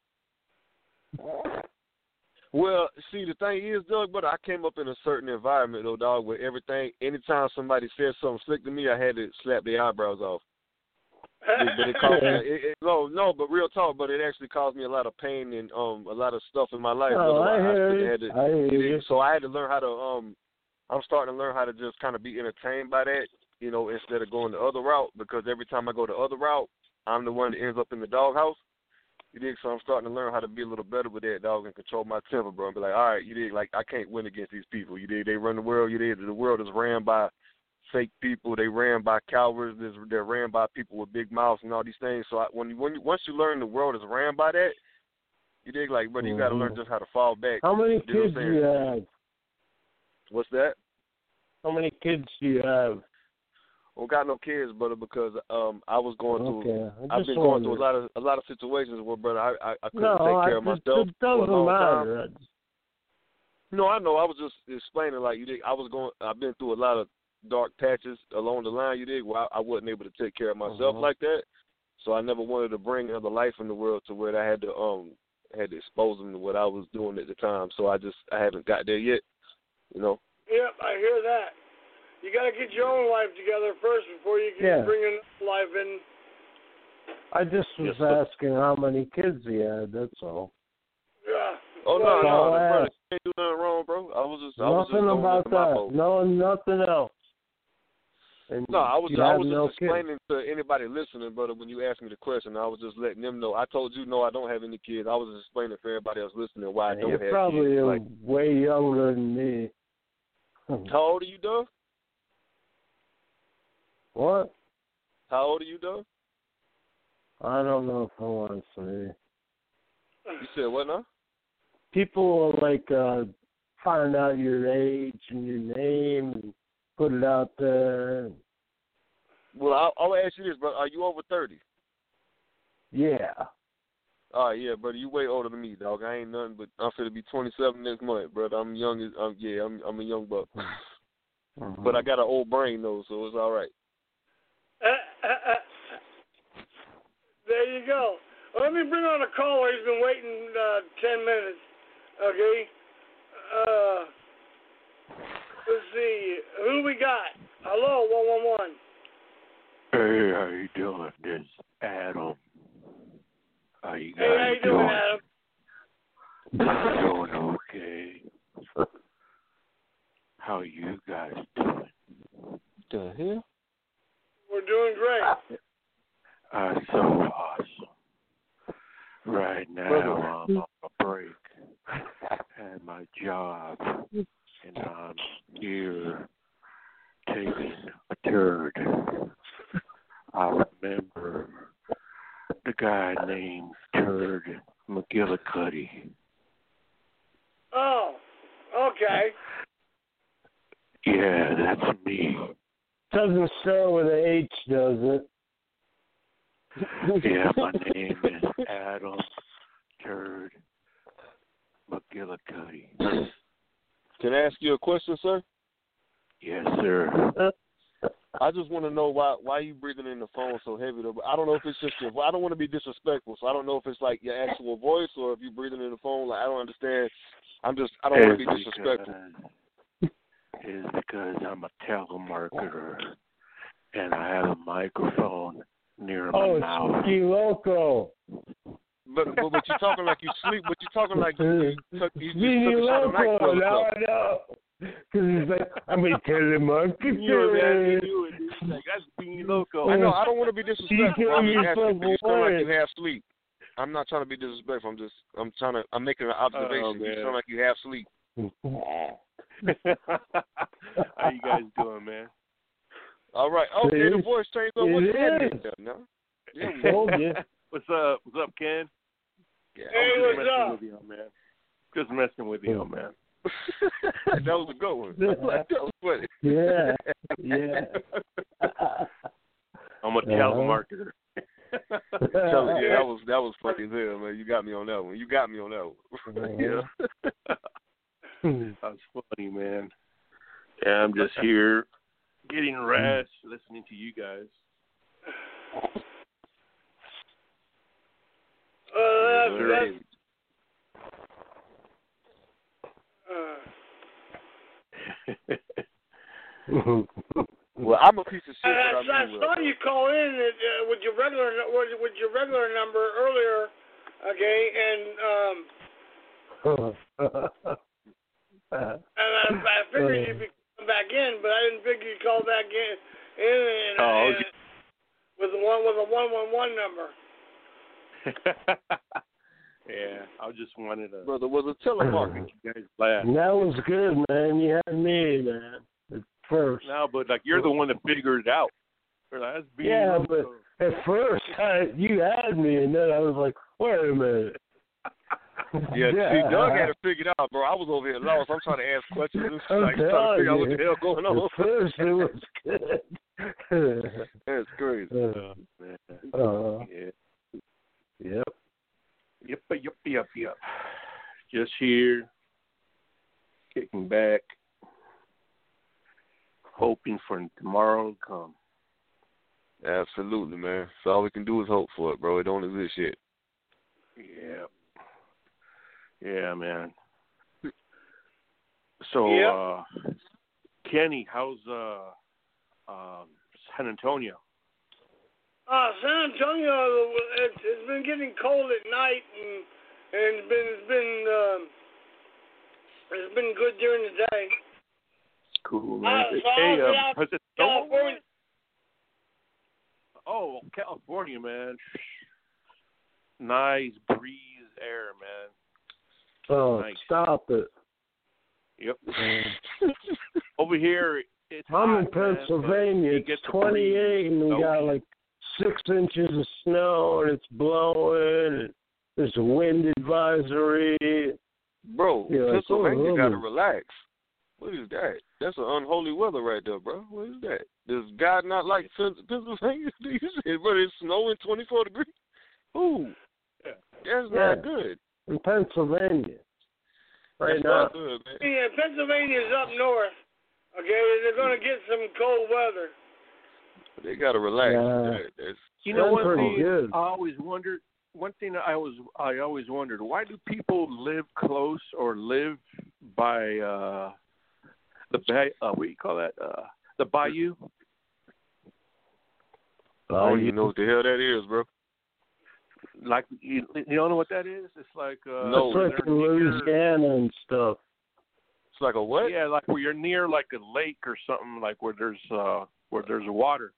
Speaker 4: Well, see, the thing is, Doug, but I came up in a certain environment, though, dog, where everything, anytime somebody said something slick to me, I had to slap their eyebrows off. It- but it caused me, it, it, no, no, but real talk, but it actually caused me a lot of pain and um a lot of stuff in my life.
Speaker 5: Oh,
Speaker 4: brother.
Speaker 5: I hear
Speaker 4: still
Speaker 5: you.
Speaker 4: had to,
Speaker 5: I hear you.
Speaker 4: So I had to learn how to um. I'm starting to learn how to just kind of be entertained by that, you know, instead of going the other route. Because every time I go the other route, I'm the one that ends up in the doghouse. You dig? So I'm starting to learn how to be a little better with that, dog, and control my temper, bro. And be like, all right, you dig? Like, I can't win against these people. You dig? They run the world. You dig? The world is ran by fake people. They ran by cowards. They're ran by people with big mouths and all these things. So I, when you, when you, once you learn the world is ran by that, you dig? Like, brother, you got to learn just how to fall back.
Speaker 5: How many
Speaker 4: You know what I'm
Speaker 5: kids do
Speaker 4: saying?
Speaker 5: you have?
Speaker 4: What's that?
Speaker 5: How many kids do you have?
Speaker 4: Well, got no kids, brother, because um I was going
Speaker 5: Okay.
Speaker 4: through.
Speaker 5: I
Speaker 4: I've
Speaker 5: just
Speaker 4: been going through a
Speaker 5: wondered.
Speaker 4: lot of a lot of situations where, brother, I I, I couldn't
Speaker 5: No,
Speaker 4: take
Speaker 5: I,
Speaker 4: care of
Speaker 5: it,
Speaker 4: myself
Speaker 5: it
Speaker 4: for a
Speaker 5: doesn't
Speaker 4: long time.
Speaker 5: matter.
Speaker 4: No, I know. I was just explaining, like, you dig. I was going. I've been through a lot of dark patches along the line, you dig, where I, I wasn't able to take care of myself
Speaker 5: Uh-huh.
Speaker 4: like that. So I never wanted to bring another life in the world to where I had to um had to expose them to what I was doing at the time. So I just I haven't got there yet, you know.
Speaker 2: Yep, I hear that. You got to get your own life together first before you can
Speaker 5: Yeah.
Speaker 2: bring another life in.
Speaker 5: I just was
Speaker 4: Yes, sir.
Speaker 5: asking how many kids he had, that's all.
Speaker 2: Yeah.
Speaker 4: Oh no,
Speaker 2: Well,
Speaker 4: no,
Speaker 5: all
Speaker 4: no,
Speaker 5: I
Speaker 4: brother,
Speaker 5: asked.
Speaker 4: you ain't do nothing wrong, bro. I was just I was just
Speaker 5: Nothing
Speaker 4: going
Speaker 5: about
Speaker 4: into my
Speaker 5: that.
Speaker 4: mode.
Speaker 5: No, nothing else. And
Speaker 4: No, I was
Speaker 5: you
Speaker 4: I
Speaker 5: have
Speaker 4: was
Speaker 5: no
Speaker 4: just
Speaker 5: kids.
Speaker 4: explaining to anybody listening, brother, when you asked me the question, I was just letting them know. I told you no, I don't have any kids. I was just explaining for everybody else listening why I don't
Speaker 5: You're
Speaker 4: have
Speaker 5: probably
Speaker 4: kids.
Speaker 5: uh,
Speaker 4: Like,
Speaker 5: way younger than me.
Speaker 4: how old are you, Doug?
Speaker 5: What?
Speaker 4: How old are you, Doug?
Speaker 5: I don't know if I want to say.
Speaker 4: You said what now?
Speaker 5: People will like uh, find out your age and your name and put it out there.
Speaker 4: Well, I'll, I'll ask you this, bro. Are you over thirty?
Speaker 5: Yeah.
Speaker 4: All right, yeah, brother, you way older than me, dog. I ain't nothing but I'm finna be twenty-seven next month, brother. I'm young as um, yeah, I'm I'm a young buck,
Speaker 5: Mm-hmm.
Speaker 4: but I got an old brain though, so it's all right.
Speaker 2: Uh, uh, uh. There you go. Well, let me bring on a caller. He's been waiting uh, ten minutes. Okay. Uh, let's see. Who we got? Hello, one one one.
Speaker 5: Hey, how you doing? This is Adam. How you guys
Speaker 2: Hey, how you doing, Adam?
Speaker 5: I'm doing okay. How you guys doing?
Speaker 4: The hell?
Speaker 2: We're doing great.
Speaker 5: Uh, so awesome. Right now, I'm on a break at my job, and I'm here taking a turd. I remember the guy named Turd McGillicuddy.
Speaker 2: Oh, okay.
Speaker 5: Yeah, that's me.
Speaker 6: Doesn't start with an H, does it?
Speaker 5: Yeah, my name is Adam Turd McGillicuddy.
Speaker 4: Can I ask you a question, sir?
Speaker 5: Yes, sir.
Speaker 4: I just want to know why why you breathing in the phone so heavy. Though. I don't know if it's just your. I don't want to be disrespectful, so I don't know if it's like your actual voice or if you breathing in the phone. Like I don't understand. I'm just. I don't want to be disrespectful.
Speaker 5: It's because I'm a telemarketer and I have a microphone near my
Speaker 6: Oh,
Speaker 5: mouth.
Speaker 6: Ski Loco.
Speaker 4: But, but but you talking like you sleep. But you talking like you you took you,
Speaker 6: Ski
Speaker 4: you took a shot of
Speaker 6: Loco,
Speaker 4: NyQuil or
Speaker 6: now
Speaker 4: something.
Speaker 6: I know. Because he's like, I'm a telemarketer.
Speaker 7: You man, you knew it, dude. Like, that's being loco.
Speaker 4: I know. I don't want to be disrespectful. I'm just asking. But you sound like
Speaker 6: away.
Speaker 4: you have sleep. I'm not trying to be disrespectful. I'm just. I'm trying to. I'm making an observation.
Speaker 7: Oh,
Speaker 4: you
Speaker 7: man.
Speaker 4: sound like you have sleep.
Speaker 7: How you guys doing, man?
Speaker 4: All right. Okay,
Speaker 6: It
Speaker 4: the
Speaker 6: is.
Speaker 4: voice changed up. What's
Speaker 6: It
Speaker 4: happening?
Speaker 6: is.
Speaker 4: No. Yeah, we
Speaker 6: Told you.
Speaker 7: What's up? What's up, Ken?
Speaker 4: Yeah.
Speaker 2: Hey,
Speaker 7: Just
Speaker 2: what's
Speaker 7: messing
Speaker 2: up?
Speaker 7: with you, man. Just messing with you, man.
Speaker 4: that was a good one. Like, that was funny.
Speaker 6: Yeah. Yeah.
Speaker 7: I'm a telemarketer.
Speaker 4: Tell me, yeah, that was that was funny as hell, man. You got me on that one. You got me on that one.
Speaker 7: Yeah. That's funny, man. Yeah, I'm just here getting rest, listening to you guys.
Speaker 2: Uh, that's,
Speaker 7: Yeah,
Speaker 2: that's, uh,
Speaker 4: Well, I'm a piece of shit.
Speaker 2: I,
Speaker 4: But
Speaker 2: I, I
Speaker 4: I mean,
Speaker 2: saw you call in uh, with your regular with, with your regular number earlier, okay, and um, and I, I figured you'd be coming back in, but I didn't figure you'd call back in, in and,
Speaker 7: Oh,
Speaker 2: and, with the one with a one one one number.
Speaker 7: Yeah, I just wanted to
Speaker 4: brother was a telemarketer.
Speaker 7: make you guys laugh.
Speaker 6: That was good, man. You had me, man. At first.
Speaker 7: No, but like you're the one that figured it out. You're like, that's being
Speaker 6: Yeah,
Speaker 7: loco.
Speaker 6: but at first I, you had me, and then I was like, wait a minute.
Speaker 4: Yeah, see, Doug had it figured out, bro. I was over here lost. I'm trying to ask questions and
Speaker 6: I'm
Speaker 4: like trying to figure out what
Speaker 6: telling
Speaker 4: the hell going on.
Speaker 6: At first it was good.
Speaker 4: That's crazy.
Speaker 6: Uh, uh,
Speaker 7: Yeah.
Speaker 6: yep.
Speaker 7: Yep, yep, yep, yep. Just here, kicking back, hoping for tomorrow to come.
Speaker 4: Absolutely, man. So all we can do is hope for it, bro. It don't exist yet.
Speaker 7: Yeah. Yeah, man. So,
Speaker 2: Yep.
Speaker 7: uh, Kenny, how's uh, um, San Antonio?
Speaker 2: Uh, San Antonio, it's, it's been getting cold at night, and and it's been it's been um, it's been good during the day.
Speaker 7: Cool,
Speaker 2: Uh,
Speaker 7: man.
Speaker 2: so
Speaker 7: hey,
Speaker 2: I'll
Speaker 7: um,
Speaker 2: be out
Speaker 7: has it
Speaker 2: California.
Speaker 7: Oh, California, man. Nice breeze air, man.
Speaker 6: Oh,
Speaker 7: Nice.
Speaker 6: stop it.
Speaker 7: Yep. Over here, it's
Speaker 6: I'm
Speaker 7: hot,
Speaker 6: in
Speaker 7: man, but
Speaker 6: Pennsylvania.
Speaker 7: you
Speaker 6: It's
Speaker 7: get the
Speaker 6: twenty-eight,
Speaker 7: breeze.
Speaker 6: and we
Speaker 7: Oh,
Speaker 6: got like six inches of snow, and it's blowing, and there's a wind advisory.
Speaker 4: Bro,
Speaker 6: Yeah, like,
Speaker 4: Pennsylvania
Speaker 6: oh,
Speaker 4: got to
Speaker 6: oh.
Speaker 4: relax. What is that? That's an unholy weather right there, bro. What is that? Does God not like Pen- Pennsylvania? You said, bro, it's snowing twenty-four degrees. Ooh.
Speaker 7: Yeah.
Speaker 4: That's
Speaker 5: Yeah.
Speaker 4: not good.
Speaker 5: In Pennsylvania. Right
Speaker 4: That's
Speaker 5: now.
Speaker 4: not good, man.
Speaker 2: Yeah, Pennsylvania's up north. Okay, they're going to get some cold weather.
Speaker 4: They gotta relax.
Speaker 5: Yeah.
Speaker 4: That- that's,
Speaker 7: You know,
Speaker 5: That's
Speaker 7: one
Speaker 5: pretty
Speaker 7: thing
Speaker 5: good.
Speaker 7: I always wondered. One thing I was I always wondered, why do people live close or live by uh, the bay? Uh, what do you call that? Uh, the bayou.
Speaker 4: I don't even know what the hell that is, bro.
Speaker 7: Like you, you don't know what that is? It's like uh,
Speaker 4: No.
Speaker 5: It's like in Louisiana and stuff.
Speaker 4: It's like a what?
Speaker 7: Yeah, like where you're near like a lake or something, like where there's uh, where there's water.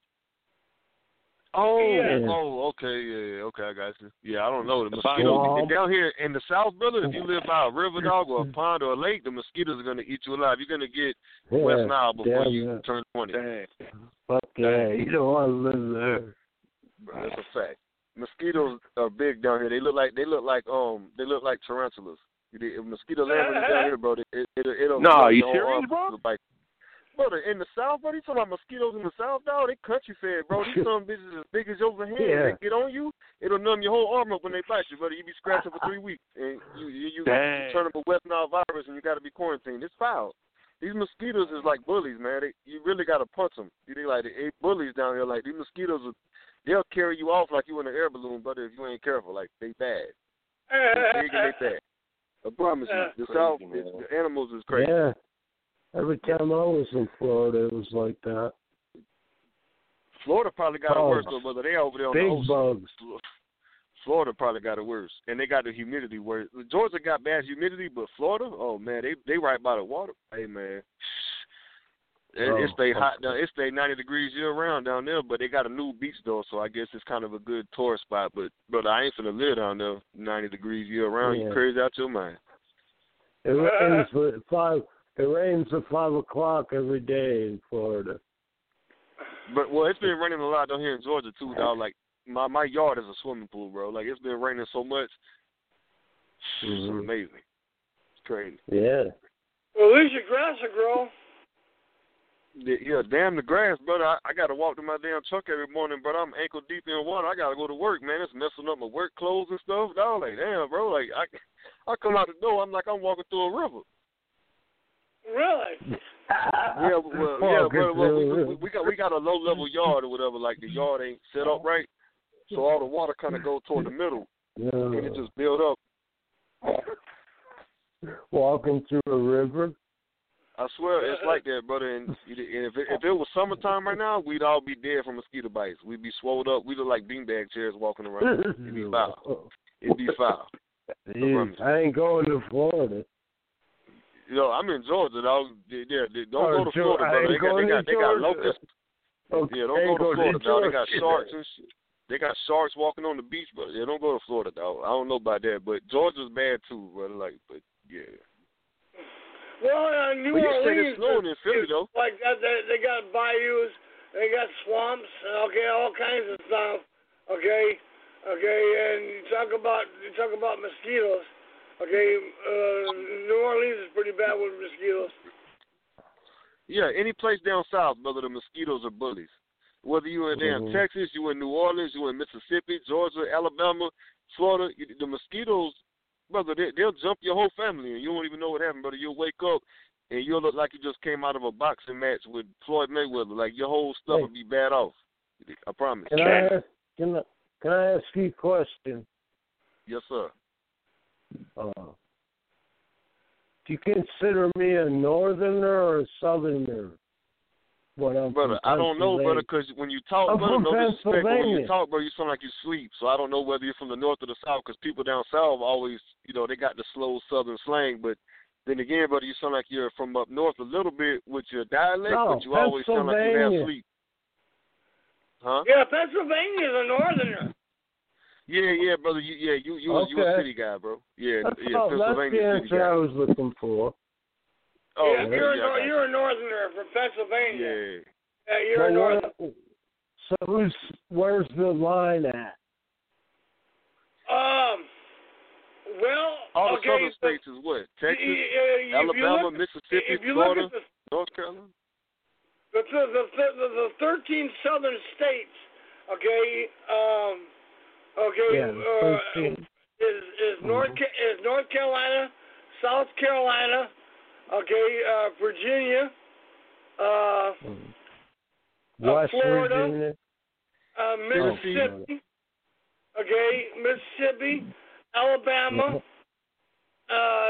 Speaker 4: Oh,
Speaker 5: Yeah.
Speaker 4: oh, okay, yeah, yeah, okay, I got you. Yeah, I don't know. The
Speaker 7: The
Speaker 4: mosquitoes
Speaker 5: bomb.
Speaker 4: down here in the South, brother. If you live by a river, dog, or a pond or a lake, the mosquitoes are gonna eat you alive. You're gonna get
Speaker 5: Yeah.
Speaker 4: West Nile before
Speaker 5: damn
Speaker 4: you
Speaker 5: it.
Speaker 4: turn twenty.
Speaker 7: Dang.
Speaker 5: Fuck yeah. You don't want to live there.
Speaker 4: Bro, that's a fact. Mosquitoes are big down here. They look like they look like um they look like tarantulas. If mosquito landing down here, bro, it, it, it'll it'll.
Speaker 7: No,
Speaker 4: it'll
Speaker 7: you
Speaker 4: go
Speaker 7: serious,
Speaker 4: off
Speaker 7: bro?
Speaker 4: with, Like, brother, in the South, bro, you talking about mosquitoes in the South, dog? They country fed, bro. These some bitches as big as your hand.
Speaker 5: Yeah.
Speaker 4: They get on you, it'll numb your whole arm up when they bite you, brother. You be scratching for three weeks, and you you, you,
Speaker 7: Dang.
Speaker 4: you turn up a West Nile virus, and you got to be quarantined. It's foul. These mosquitoes is like bullies, man. They, you really got to punch them. You think like they bullies down here. Like these mosquitoes, are, they'll carry you off like you in an air balloon, brother. If you ain't careful, like they bad. They big and they bad. I promise you, the
Speaker 7: Crazy,
Speaker 4: South,
Speaker 7: man.
Speaker 4: the animals is crazy.
Speaker 5: Yeah. Every time I was in Florida, it was like that.
Speaker 4: Florida probably got
Speaker 5: Oh,
Speaker 4: it worse though, brother. They over there on
Speaker 5: Big
Speaker 4: the ocean.
Speaker 5: bugs.
Speaker 4: Florida probably got it worse, and they got the humidity worse. Georgia got bad humidity, but Florida, oh man, they they right by the water. Hey man, it,
Speaker 5: Oh,
Speaker 4: it stay hot
Speaker 5: okay.
Speaker 4: down. It stay ninety degrees year round down there, but they got a new beach though, so I guess it's kind of a good tourist spot. But brother, I ain't finna live down there ninety degrees year round.
Speaker 5: Yeah.
Speaker 4: You crazy out your mind.
Speaker 5: It rains at five. It rains at five o'clock every day in Florida.
Speaker 4: But well, it's been raining a lot down here in Georgia too, dog. Like my my yard is a swimming pool, bro. Like it's been raining so much. It's
Speaker 5: Mhm.
Speaker 4: amazing. It's crazy.
Speaker 5: Yeah.
Speaker 2: Well, at least your grass will grow.
Speaker 4: Yeah, yeah, damn the grass, brother. I, I got to walk to my damn truck every morning, but I'm ankle deep in water. I got to go to work, man. It's messing up my work clothes and stuff. Dog, like, damn, bro. Like, I, I come out the door, I'm like I'm walking through a river.
Speaker 2: Really?
Speaker 4: Yeah, well, yeah, brother. Well, we, we, we got we got a low level yard or whatever. Like the yard ain't set up right, so all the water kind of go toward the middle, and it just build up.
Speaker 5: Walking through a river.
Speaker 4: I swear it's like that, brother. And, and if it, if it was summertime right now, we'd all be dead from mosquito bites. We'd be swelled up. We'd look like beanbag chairs walking around. It'd be foul. It'd be foul.
Speaker 5: Jeez, I ain't going to Florida.
Speaker 4: You know, I'm in Georgia, dog. Yeah, yeah, don't
Speaker 5: Oh,
Speaker 4: go to
Speaker 5: Georgia.
Speaker 4: Florida,
Speaker 5: I
Speaker 4: brother. They
Speaker 5: ain't
Speaker 4: got, they
Speaker 5: going
Speaker 4: got,
Speaker 5: to
Speaker 4: they got
Speaker 5: Georgia.
Speaker 4: locusts.
Speaker 5: Okay,
Speaker 4: Yeah, don't go to Florida, dog. They got
Speaker 5: Georgia.
Speaker 4: sharks and shit. They got sharks walking on the beach, but yeah, don't go to Florida, dog. I don't know about that, but Georgia's bad too, brother. Like, but yeah.
Speaker 2: Well, uh, New
Speaker 4: But you said
Speaker 2: Orleans
Speaker 4: it's snowing in Philly,
Speaker 2: is
Speaker 4: though.
Speaker 2: like that. They, they got bayous, they got swamps, okay, all kinds of stuff, okay, okay. And you talk about you talk about mosquitoes, okay. Uh, New Orleans is pretty bad with mosquitoes.
Speaker 4: Yeah, any place down south, brother, the mosquitoes are bullies. Whether you in damn
Speaker 5: Mhm.
Speaker 4: Texas, you in New Orleans, you in Mississippi, Georgia, Alabama, Florida, you, the mosquitoes, brother, they, they'll jump your whole family, and you won't even know what happened, brother. You'll wake up, and you'll look like you just came out of a boxing match with Floyd Mayweather. Like, your whole stuff
Speaker 5: Hey.
Speaker 4: will be bad off. I promise.
Speaker 5: Can I ask, can I, can I ask you a question?
Speaker 4: Yes, sir.
Speaker 5: Uh, do you consider me a northerner or a southerner? When I'm
Speaker 4: Brother,
Speaker 5: from
Speaker 4: I don't know, brother,
Speaker 5: Pennsylvania?
Speaker 4: because when you talk,
Speaker 5: I'm
Speaker 4: brother,
Speaker 5: from
Speaker 4: no disrespect, but when you
Speaker 5: Pennsylvania.
Speaker 4: talk, bro, you sound like you sleep. So I don't know whether you're from the north or the south, because people down south always, you know, they got the slow southern slang. But then again, brother, you sound like you're from up north a little bit with your dialect,
Speaker 5: No,
Speaker 4: but you always sound like you have
Speaker 5: Pennsylvania.
Speaker 4: sleep. Huh?
Speaker 2: Yeah, Pennsylvania's a northerner.
Speaker 4: Yeah, yeah, brother. You, yeah, you, you, you a
Speaker 5: Okay.
Speaker 4: city guy, bro. Yeah,
Speaker 5: That's,
Speaker 4: yeah,
Speaker 5: all, that's the
Speaker 4: Pennsylvania city
Speaker 5: answer
Speaker 4: guy.
Speaker 5: I was looking for.
Speaker 4: Oh,
Speaker 2: yeah,
Speaker 4: okay,
Speaker 2: you're a,
Speaker 4: yeah,
Speaker 2: nor-
Speaker 4: I got
Speaker 2: you're a northerner from
Speaker 4: you.
Speaker 2: Pennsylvania.
Speaker 4: Yeah.
Speaker 2: Yeah, you're
Speaker 5: So,
Speaker 2: a northerner.
Speaker 5: where, so who's, where's the line at?
Speaker 2: Um. Well,
Speaker 4: All the
Speaker 2: okay.
Speaker 4: southern
Speaker 2: so,
Speaker 4: states is what? Texas,
Speaker 2: y- y- y- if you
Speaker 4: Alabama,
Speaker 2: look-
Speaker 4: Mississippi,
Speaker 2: if you
Speaker 4: Florida,
Speaker 2: look at the
Speaker 4: North Carolina.
Speaker 2: The, the, the, the, the thirteen southern states, okay, um, okay,
Speaker 5: Yeah,
Speaker 2: uh,
Speaker 5: thirteen.
Speaker 2: is is
Speaker 5: Mm-hmm.
Speaker 2: North Ca- is North Carolina, South Carolina, okay, uh, Virginia, uh,
Speaker 5: Mm-hmm.
Speaker 2: uh,
Speaker 5: West
Speaker 2: Florida,
Speaker 5: Virginia.
Speaker 2: uh, Mississippi, okay, Mississippi, Alabama, uh,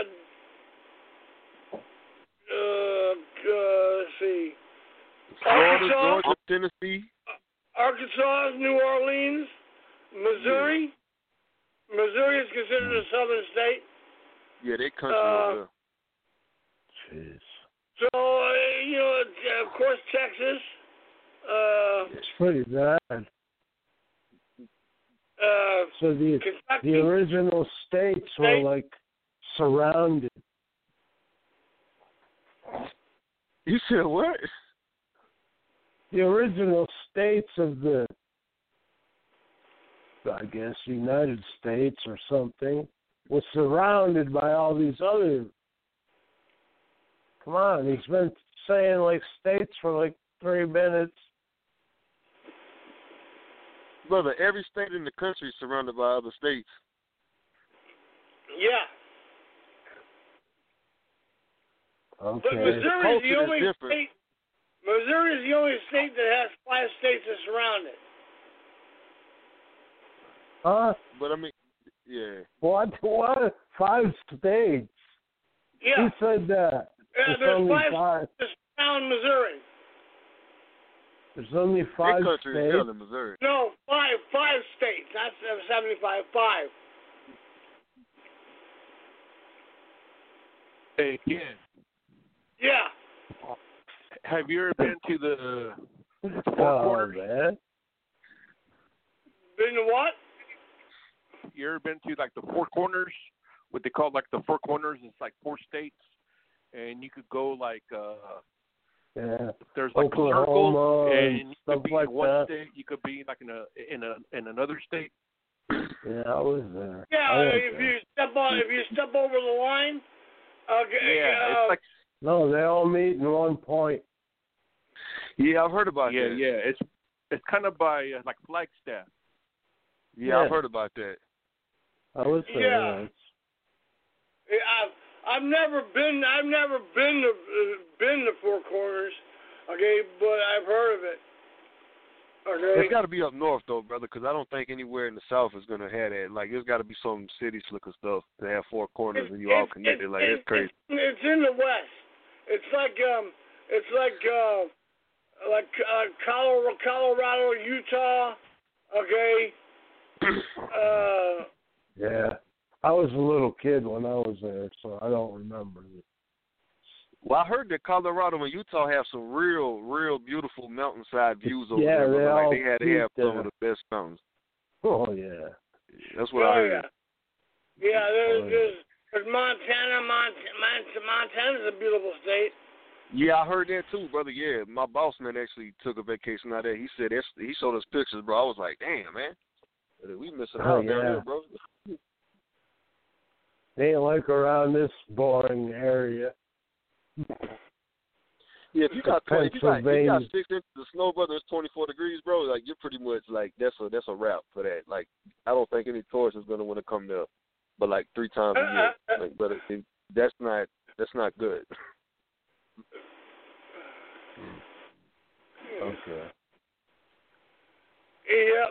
Speaker 2: uh, uh, let's see,
Speaker 4: Florida,
Speaker 2: Arkansas,
Speaker 4: Georgia, Tennessee.
Speaker 2: Arkansas, New Orleans, Missouri. Missouri is considered a southern state.
Speaker 4: Yeah, they country
Speaker 2: Uh,
Speaker 4: over
Speaker 5: Jeez.
Speaker 2: So, uh, you know, uh, of course, Texas, uh,
Speaker 5: It's pretty bad.
Speaker 2: uh,
Speaker 5: So the
Speaker 2: Kentucky.
Speaker 5: the original states were
Speaker 2: State.
Speaker 5: like surrounded.
Speaker 4: there. You said what?
Speaker 5: The original states of the, I guess, United States or something, was surrounded by all these other. Come on, he's been saying like states for like three minutes.
Speaker 4: Brother, every state in the country is surrounded by other states.
Speaker 2: Yeah. But
Speaker 5: Okay.
Speaker 2: Missouri is the
Speaker 4: culture is
Speaker 2: only
Speaker 4: different.
Speaker 2: state. Missouri is the only state that has five states that surround it.
Speaker 5: Huh?
Speaker 4: But I mean, yeah.
Speaker 5: What? What? Five states?
Speaker 2: Yeah.
Speaker 5: Who said that?
Speaker 2: Yeah,
Speaker 5: There's
Speaker 2: there's
Speaker 5: only
Speaker 2: five
Speaker 5: five.
Speaker 2: states that surround Missouri.
Speaker 5: There's only
Speaker 4: Their
Speaker 5: five
Speaker 4: country is
Speaker 5: states.
Speaker 4: hell in Missouri.
Speaker 2: No, five, five states. Not seventy-five. Five.
Speaker 7: Hey, Ken,
Speaker 2: Yeah.
Speaker 7: have you ever been to the Four
Speaker 5: Oh,
Speaker 7: Corners?
Speaker 5: man.
Speaker 2: Been to what?
Speaker 7: You ever been to like the Four Corners? What they call like the Four Corners? It's like four states, and you could go like uh,
Speaker 5: Yeah.
Speaker 7: there's like a circle,
Speaker 5: Oklahoma
Speaker 7: and
Speaker 5: and
Speaker 7: you
Speaker 5: stuff
Speaker 7: could be
Speaker 5: like
Speaker 7: in one
Speaker 5: that.
Speaker 7: state. You could be like in a in a in another state.
Speaker 5: Yeah, I was there.
Speaker 2: Yeah.
Speaker 5: I went
Speaker 2: If
Speaker 5: there.
Speaker 2: you step on, if you step over the line, okay.
Speaker 7: Yeah,
Speaker 2: uh,
Speaker 7: it's like
Speaker 5: No, they all meet in one point.
Speaker 4: Yeah, I've heard about
Speaker 7: yeah,
Speaker 4: that.
Speaker 7: yeah. It's it's kind of by uh, like Flagstaff.
Speaker 4: Yeah, I've
Speaker 5: Yeah.
Speaker 4: heard about that.
Speaker 5: I was there.
Speaker 2: Yeah.
Speaker 5: once.
Speaker 2: Yeah, I've I've never been I've never been to uh, been to Four Corners, okay, but I've heard of it. Okay.
Speaker 4: It's got to be up north though, brother, because I don't think anywhere in the south is gonna have that. Like, it's got to be some city slicker stuff to have four corners and you all
Speaker 2: It's-
Speaker 4: connected.
Speaker 2: it's-
Speaker 4: Like, that's
Speaker 2: it's-
Speaker 4: crazy.
Speaker 2: It's, it's in the west. It's like um, it's like uh, like uh, Colorado, Colorado, Utah, okay. uh,
Speaker 5: Yeah. I was a little kid when I was there, so I don't remember it.
Speaker 4: Well, I heard that Colorado and Utah have some real, real beautiful mountainside views over
Speaker 5: Yeah,
Speaker 4: there.
Speaker 5: they
Speaker 4: brother. Like,
Speaker 5: all
Speaker 4: they had, they
Speaker 5: peak
Speaker 4: have some
Speaker 5: there.
Speaker 4: of the best mountains.
Speaker 5: Oh, yeah.
Speaker 4: That's what I
Speaker 2: oh
Speaker 4: heard.
Speaker 2: yeah, yeah. There's,
Speaker 5: Oh, yeah.
Speaker 2: there's, there's Montana. Montana, Montana's a beautiful state.
Speaker 4: Yeah, I heard that too, brother. Yeah, my boss man actually took a vacation out there. He said that's, he showed us pictures, bro. I was like, damn, man, we missing
Speaker 5: Oh,
Speaker 4: out down
Speaker 5: yeah.
Speaker 4: there, bro.
Speaker 5: They ain't like around this boring area.
Speaker 4: Yeah, if you got twenty, if you got, if you got
Speaker 5: Pennsylvania.
Speaker 4: six inches of snow, brother, it's twenty four degrees, bro. Like, you're pretty much like that's a that's a wrap for that. Like, I don't think any tourist is gonna want to come there, but like three times a year. Like, but it, it, that's not that's not good.
Speaker 5: Okay.
Speaker 2: Yep.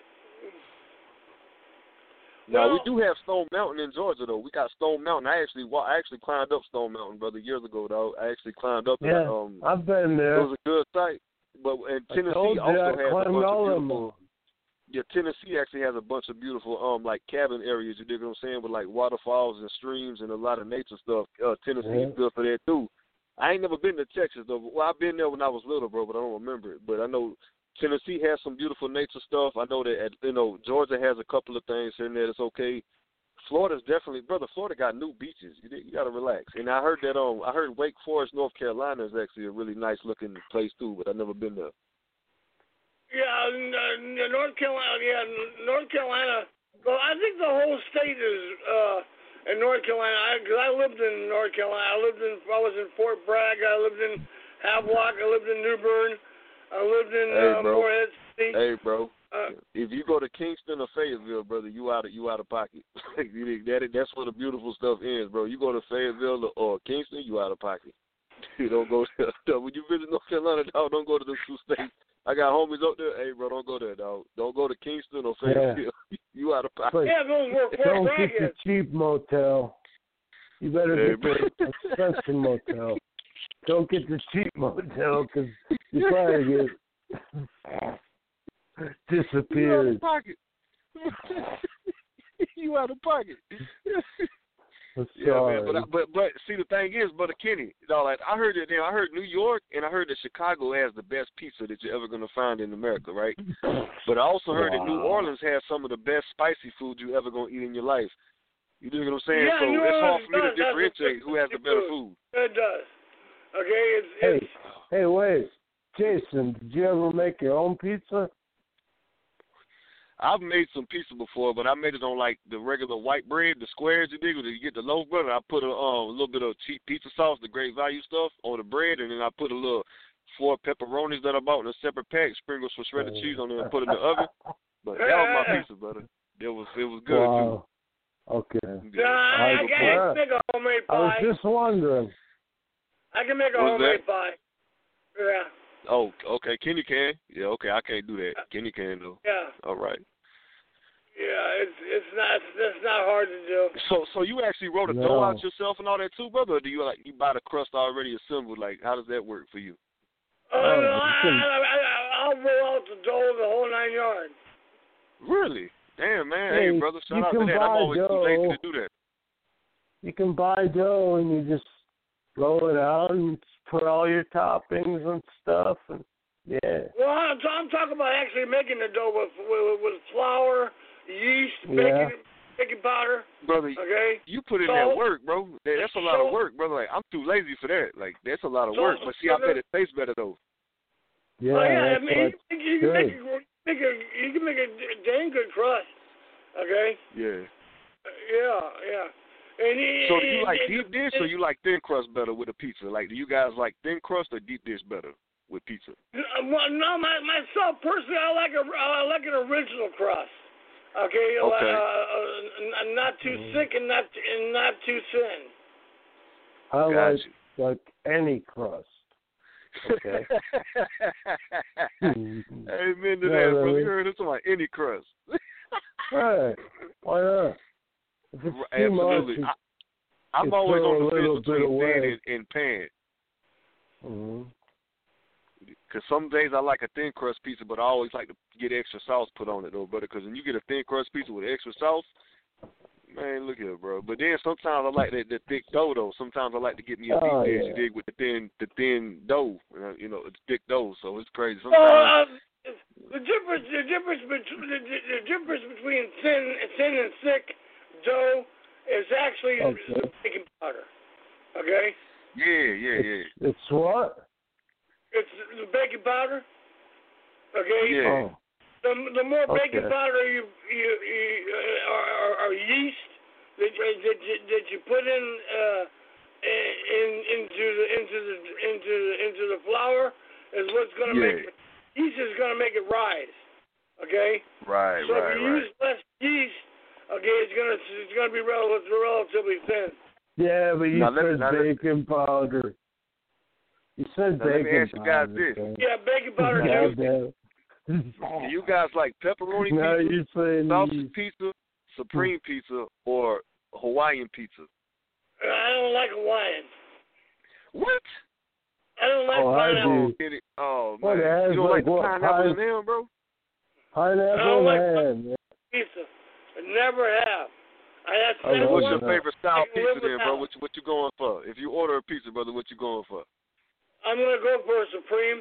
Speaker 4: Now
Speaker 2: Well-
Speaker 4: we do have Stone Mountain in Georgia, though. We got Stone Mountain. I actually wa- I actually climbed up Stone Mountain, brother, years ago, though. I actually climbed up.
Speaker 5: Yeah,
Speaker 4: it. Um,
Speaker 5: I've been
Speaker 4: it
Speaker 5: there.
Speaker 4: was a good site. But and
Speaker 5: I
Speaker 4: Tennessee
Speaker 5: told you
Speaker 4: also
Speaker 5: I
Speaker 4: has a
Speaker 5: climbed
Speaker 4: bunch
Speaker 5: all
Speaker 4: of
Speaker 5: them.
Speaker 4: beautiful. Yeah, Tennessee actually has a bunch of beautiful um like cabin areas. You dig what I'm saying? With like waterfalls and streams and a lot of nature stuff. Uh, Tennessee
Speaker 5: Yeah.
Speaker 4: is good for that too. I ain't never been to Texas though. Well, I've been there when I was little, bro, but I don't remember it. But I know Tennessee has some beautiful nature stuff. I know that at, you know Georgia has a couple of things in there that's okay. Florida's definitely, brother. Florida got new beaches. You, you got to relax. And I heard that um I heard Wake Forest, North Carolina is actually a really nice looking place too. But I've never been there.
Speaker 2: Yeah, n- n- North Carolina. Yeah, n- North Carolina. Well, I think the whole state is uh, in North Carolina. I, cause I lived in North Carolina. I lived in. I was in Fort Bragg. I lived in Havelock. I lived in New Bern. I lived in
Speaker 4: Hey,
Speaker 2: uh,
Speaker 4: bro.
Speaker 2: Morehead City.
Speaker 4: Hey, bro.
Speaker 2: Uh,
Speaker 4: if you go to Kingston or Fayetteville, brother, you out of you out of pocket. that that's where the beautiful stuff ends, bro. You go to Fayetteville or, or Kingston, you out of pocket. You don't go there. When you visit North Carolina, dog, don't go to those two states. I got homies up there. Hey, bro, don't go there, dog. Don't go to Kingston or Fayetteville. Yeah. You out of pocket.
Speaker 2: Yeah, those were
Speaker 5: don't get the cheap motel. You better
Speaker 4: yeah,
Speaker 5: get the expensive motel. Don't get the cheap motel because you probably get disappeared.
Speaker 4: You out of pocket. You out of pocket. Yeah, man, but, I, but but see the thing is, brother Kenny, you know, like I heard it. You know, I heard New York and I heard that Chicago has the best pizza that you're ever gonna find in America, right? But I also heard wow. that New Orleans has some of the best spicy food you ever gonna eat in your life. You know what I'm saying?
Speaker 2: Yeah,
Speaker 4: so
Speaker 2: New
Speaker 4: it's hard
Speaker 2: Orleans
Speaker 4: for me to
Speaker 2: does.
Speaker 4: differentiate who has the better food.
Speaker 2: It does. Okay, it's,
Speaker 5: hey,
Speaker 2: it's
Speaker 5: hey, wait, Jason, did you ever make your own pizza?
Speaker 4: I've made some pizza before, but I made it on like the regular white bread, the squares you dig, you get the loaf bread, and I put a, um, a little bit of cheap pizza sauce, the great value stuff, on the bread, and then I put a little four pepperonis that I bought in a separate pack, sprinkled some shredded cheese on there, and put it in the oven. But that was my pizza, brother. It was it was good
Speaker 5: wow.
Speaker 4: too.
Speaker 5: Okay.
Speaker 2: Yeah, I, I, I can make a homemade pie.
Speaker 5: I was just wondering.
Speaker 2: I can make a
Speaker 4: What's
Speaker 2: homemade
Speaker 4: that?
Speaker 2: pie. Yeah.
Speaker 4: Oh, okay. Kenny can. Yeah, okay. I can't do that. Kenny can though.
Speaker 2: Yeah.
Speaker 4: All right.
Speaker 2: Yeah, it's it's not it's not hard to do.
Speaker 4: So so you actually wrote a
Speaker 5: no.
Speaker 4: dough out yourself and all that too, brother? Or do you like you buy the crust already assembled? Like how does that work for you?
Speaker 2: Uh,
Speaker 5: Oh,
Speaker 2: no,
Speaker 5: you
Speaker 2: I,
Speaker 5: can-
Speaker 2: I, I, I'll roll out the dough the whole nine yards.
Speaker 4: Really? Damn, man.
Speaker 5: Hey,
Speaker 4: Hey, brother, shout
Speaker 5: you
Speaker 4: out to
Speaker 5: can
Speaker 4: that. I'm
Speaker 5: buy
Speaker 4: always too lazy
Speaker 5: dough.
Speaker 4: to do that.
Speaker 5: You can buy dough and you just roll it out and put all your toppings and stuff. And yeah.
Speaker 2: Well, I'm, I'm talking about actually making the dough with with, with flour, yeast,
Speaker 5: Yeah.
Speaker 2: baking baking powder.
Speaker 4: Brother,
Speaker 2: Okay.
Speaker 4: you put in
Speaker 2: So-
Speaker 4: that work, bro. That, that's a lot
Speaker 2: so-
Speaker 4: of work, brother. Like, I'm too lazy for that. Like, that's a lot of
Speaker 2: So-
Speaker 4: work. But see,
Speaker 2: so
Speaker 4: I bet
Speaker 2: the-
Speaker 4: it tastes better, though.
Speaker 5: Yeah,
Speaker 2: oh yeah, I
Speaker 5: that's
Speaker 2: mean
Speaker 5: what,
Speaker 2: you, you can make a, make a you can make a dang good crust. Okay.
Speaker 4: Yeah.
Speaker 2: Yeah, yeah. And he,
Speaker 4: So do you like
Speaker 2: he,
Speaker 4: deep dish or you like thin crust better with a pizza? Like, do you guys like thin crust or deep dish better with pizza?
Speaker 2: No, my, myself personally, I like a I like an original crust. Okay.
Speaker 4: Okay.
Speaker 2: Uh, uh, not too
Speaker 5: Mhm.
Speaker 2: thick and not and not too thin.
Speaker 5: I
Speaker 4: Got
Speaker 5: like
Speaker 4: you.
Speaker 5: like any crust. Okay.
Speaker 4: Amen to
Speaker 5: Yeah,
Speaker 4: that, brother.
Speaker 5: really.
Speaker 4: You heard this one, any crust.
Speaker 5: Right. Why not? If it's too
Speaker 4: Absolutely.
Speaker 5: much,
Speaker 4: I, I'm
Speaker 5: you
Speaker 4: always
Speaker 5: throw
Speaker 4: on
Speaker 5: a
Speaker 4: the
Speaker 5: little
Speaker 4: fence
Speaker 5: bit
Speaker 4: between thin
Speaker 5: away.
Speaker 4: and, and pan.
Speaker 5: mm-hmm.
Speaker 4: Because some days I like a thin crust pizza, but I always like to get extra sauce put on it, though, brother. Because when you get a thin crust pizza with extra sauce, man, look here, bro. But then sometimes I like that, that thick dough, though. Sometimes I like to get me a
Speaker 5: Oh,
Speaker 4: deep dish,
Speaker 5: yeah.
Speaker 4: you dig, with the thin, the thin dough. Uh, you know, it's thick dough, so it's crazy.
Speaker 2: Well,
Speaker 4: Sometimes,
Speaker 2: uh, the difference the difference between the, the difference between thin thin and thick dough is actually
Speaker 5: Okay.
Speaker 2: the baking powder. Okay.
Speaker 4: yeah, yeah, yeah.
Speaker 5: It's, it's what?
Speaker 2: It's the baking powder. Okay.
Speaker 4: Yeah.
Speaker 5: Oh.
Speaker 2: The the more
Speaker 5: Okay.
Speaker 2: baking powder you you, you uh, or, or, or yeast that that you, that you put in uh, in into the into the into the into the flour is what's going to
Speaker 4: Yeah.
Speaker 2: make it, yeast is going to make it rise. Okay.
Speaker 4: Right,
Speaker 2: So
Speaker 4: right,
Speaker 2: if you
Speaker 4: right.
Speaker 2: use less yeast, okay, it's gonna it's gonna be rel- relatively thin.
Speaker 5: Yeah, but you
Speaker 4: Now, let me-
Speaker 5: said
Speaker 4: now, let-
Speaker 5: baking powder. You said
Speaker 4: Now, let me
Speaker 5: baking
Speaker 4: ask you guys
Speaker 5: powder.
Speaker 4: this.
Speaker 5: okay?
Speaker 2: Yeah, baking powder
Speaker 5: Yeah,
Speaker 2: too.
Speaker 4: Do you guys like pepperoni
Speaker 5: Now
Speaker 4: pizza,
Speaker 5: you're saying
Speaker 4: sausage
Speaker 5: yeast.
Speaker 4: pizza, supreme pizza, or Hawaiian pizza?
Speaker 2: I don't like Hawaiian.
Speaker 4: What?
Speaker 2: I don't like
Speaker 5: Oh, I
Speaker 2: pineapple.
Speaker 5: do.
Speaker 4: Get it? Oh,
Speaker 5: What,
Speaker 4: man.
Speaker 5: it has
Speaker 4: You don't
Speaker 5: like
Speaker 4: like the
Speaker 5: what,
Speaker 4: pineapple
Speaker 5: pine-
Speaker 4: and ham, bro?
Speaker 5: Pineapple
Speaker 2: I don't like
Speaker 5: and ham.
Speaker 2: Pizza. I never have. I that's
Speaker 5: Oh,
Speaker 2: that's
Speaker 5: no,
Speaker 4: What's
Speaker 2: one
Speaker 4: your
Speaker 5: no.
Speaker 4: favorite style
Speaker 2: I can
Speaker 4: pizza
Speaker 2: live
Speaker 4: then, bro?
Speaker 2: without.
Speaker 4: What you, what you going for? If you order a pizza, brother, what you going for?
Speaker 2: I'm gonna go for a supreme.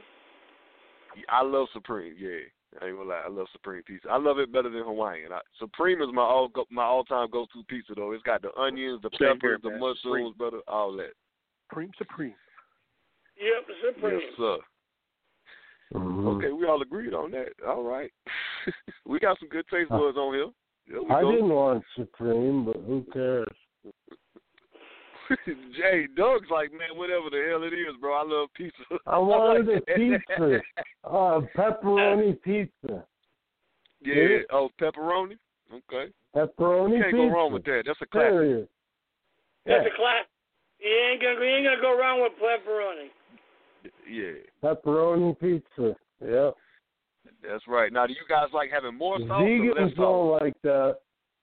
Speaker 4: I love Supreme, yeah. I ain't gonna lie, I love Supreme pizza. I love it better than Hawaiian. I, Supreme is my all go, my all time go to pizza though. It's got the onions, the
Speaker 7: Same
Speaker 4: peppers,
Speaker 7: here,
Speaker 4: the
Speaker 7: man.
Speaker 4: mushrooms,
Speaker 7: Supreme.
Speaker 4: brother, all that.
Speaker 7: Supreme, Supreme.
Speaker 2: Yep, supreme.
Speaker 4: Yes, sir.
Speaker 5: Mhm.
Speaker 4: Okay, we all agreed on that. All right. We got some good taste buds on here. There we
Speaker 5: I
Speaker 4: go.
Speaker 5: didn't want Supreme, but who cares?
Speaker 4: Jay, Doug's like, man, whatever the hell it is, bro. I love pizza.
Speaker 5: I wanted
Speaker 4: like
Speaker 5: a pizza. Uh, pepperoni pizza.
Speaker 4: Yeah. Oh, pepperoni. Okay.
Speaker 5: Pepperoni
Speaker 4: You can't
Speaker 5: pizza.
Speaker 4: go wrong with that. That's a classic.
Speaker 5: Period.
Speaker 2: That's
Speaker 5: Yeah.
Speaker 2: a class. You ain't gonna you ain't gonna go wrong with pepperoni.
Speaker 4: Yeah.
Speaker 5: Pepperoni pizza. Yeah.
Speaker 4: That's right. Now, do you guys like having more sauce or
Speaker 5: Vegans
Speaker 4: less
Speaker 5: don't
Speaker 4: sauce?
Speaker 5: like that.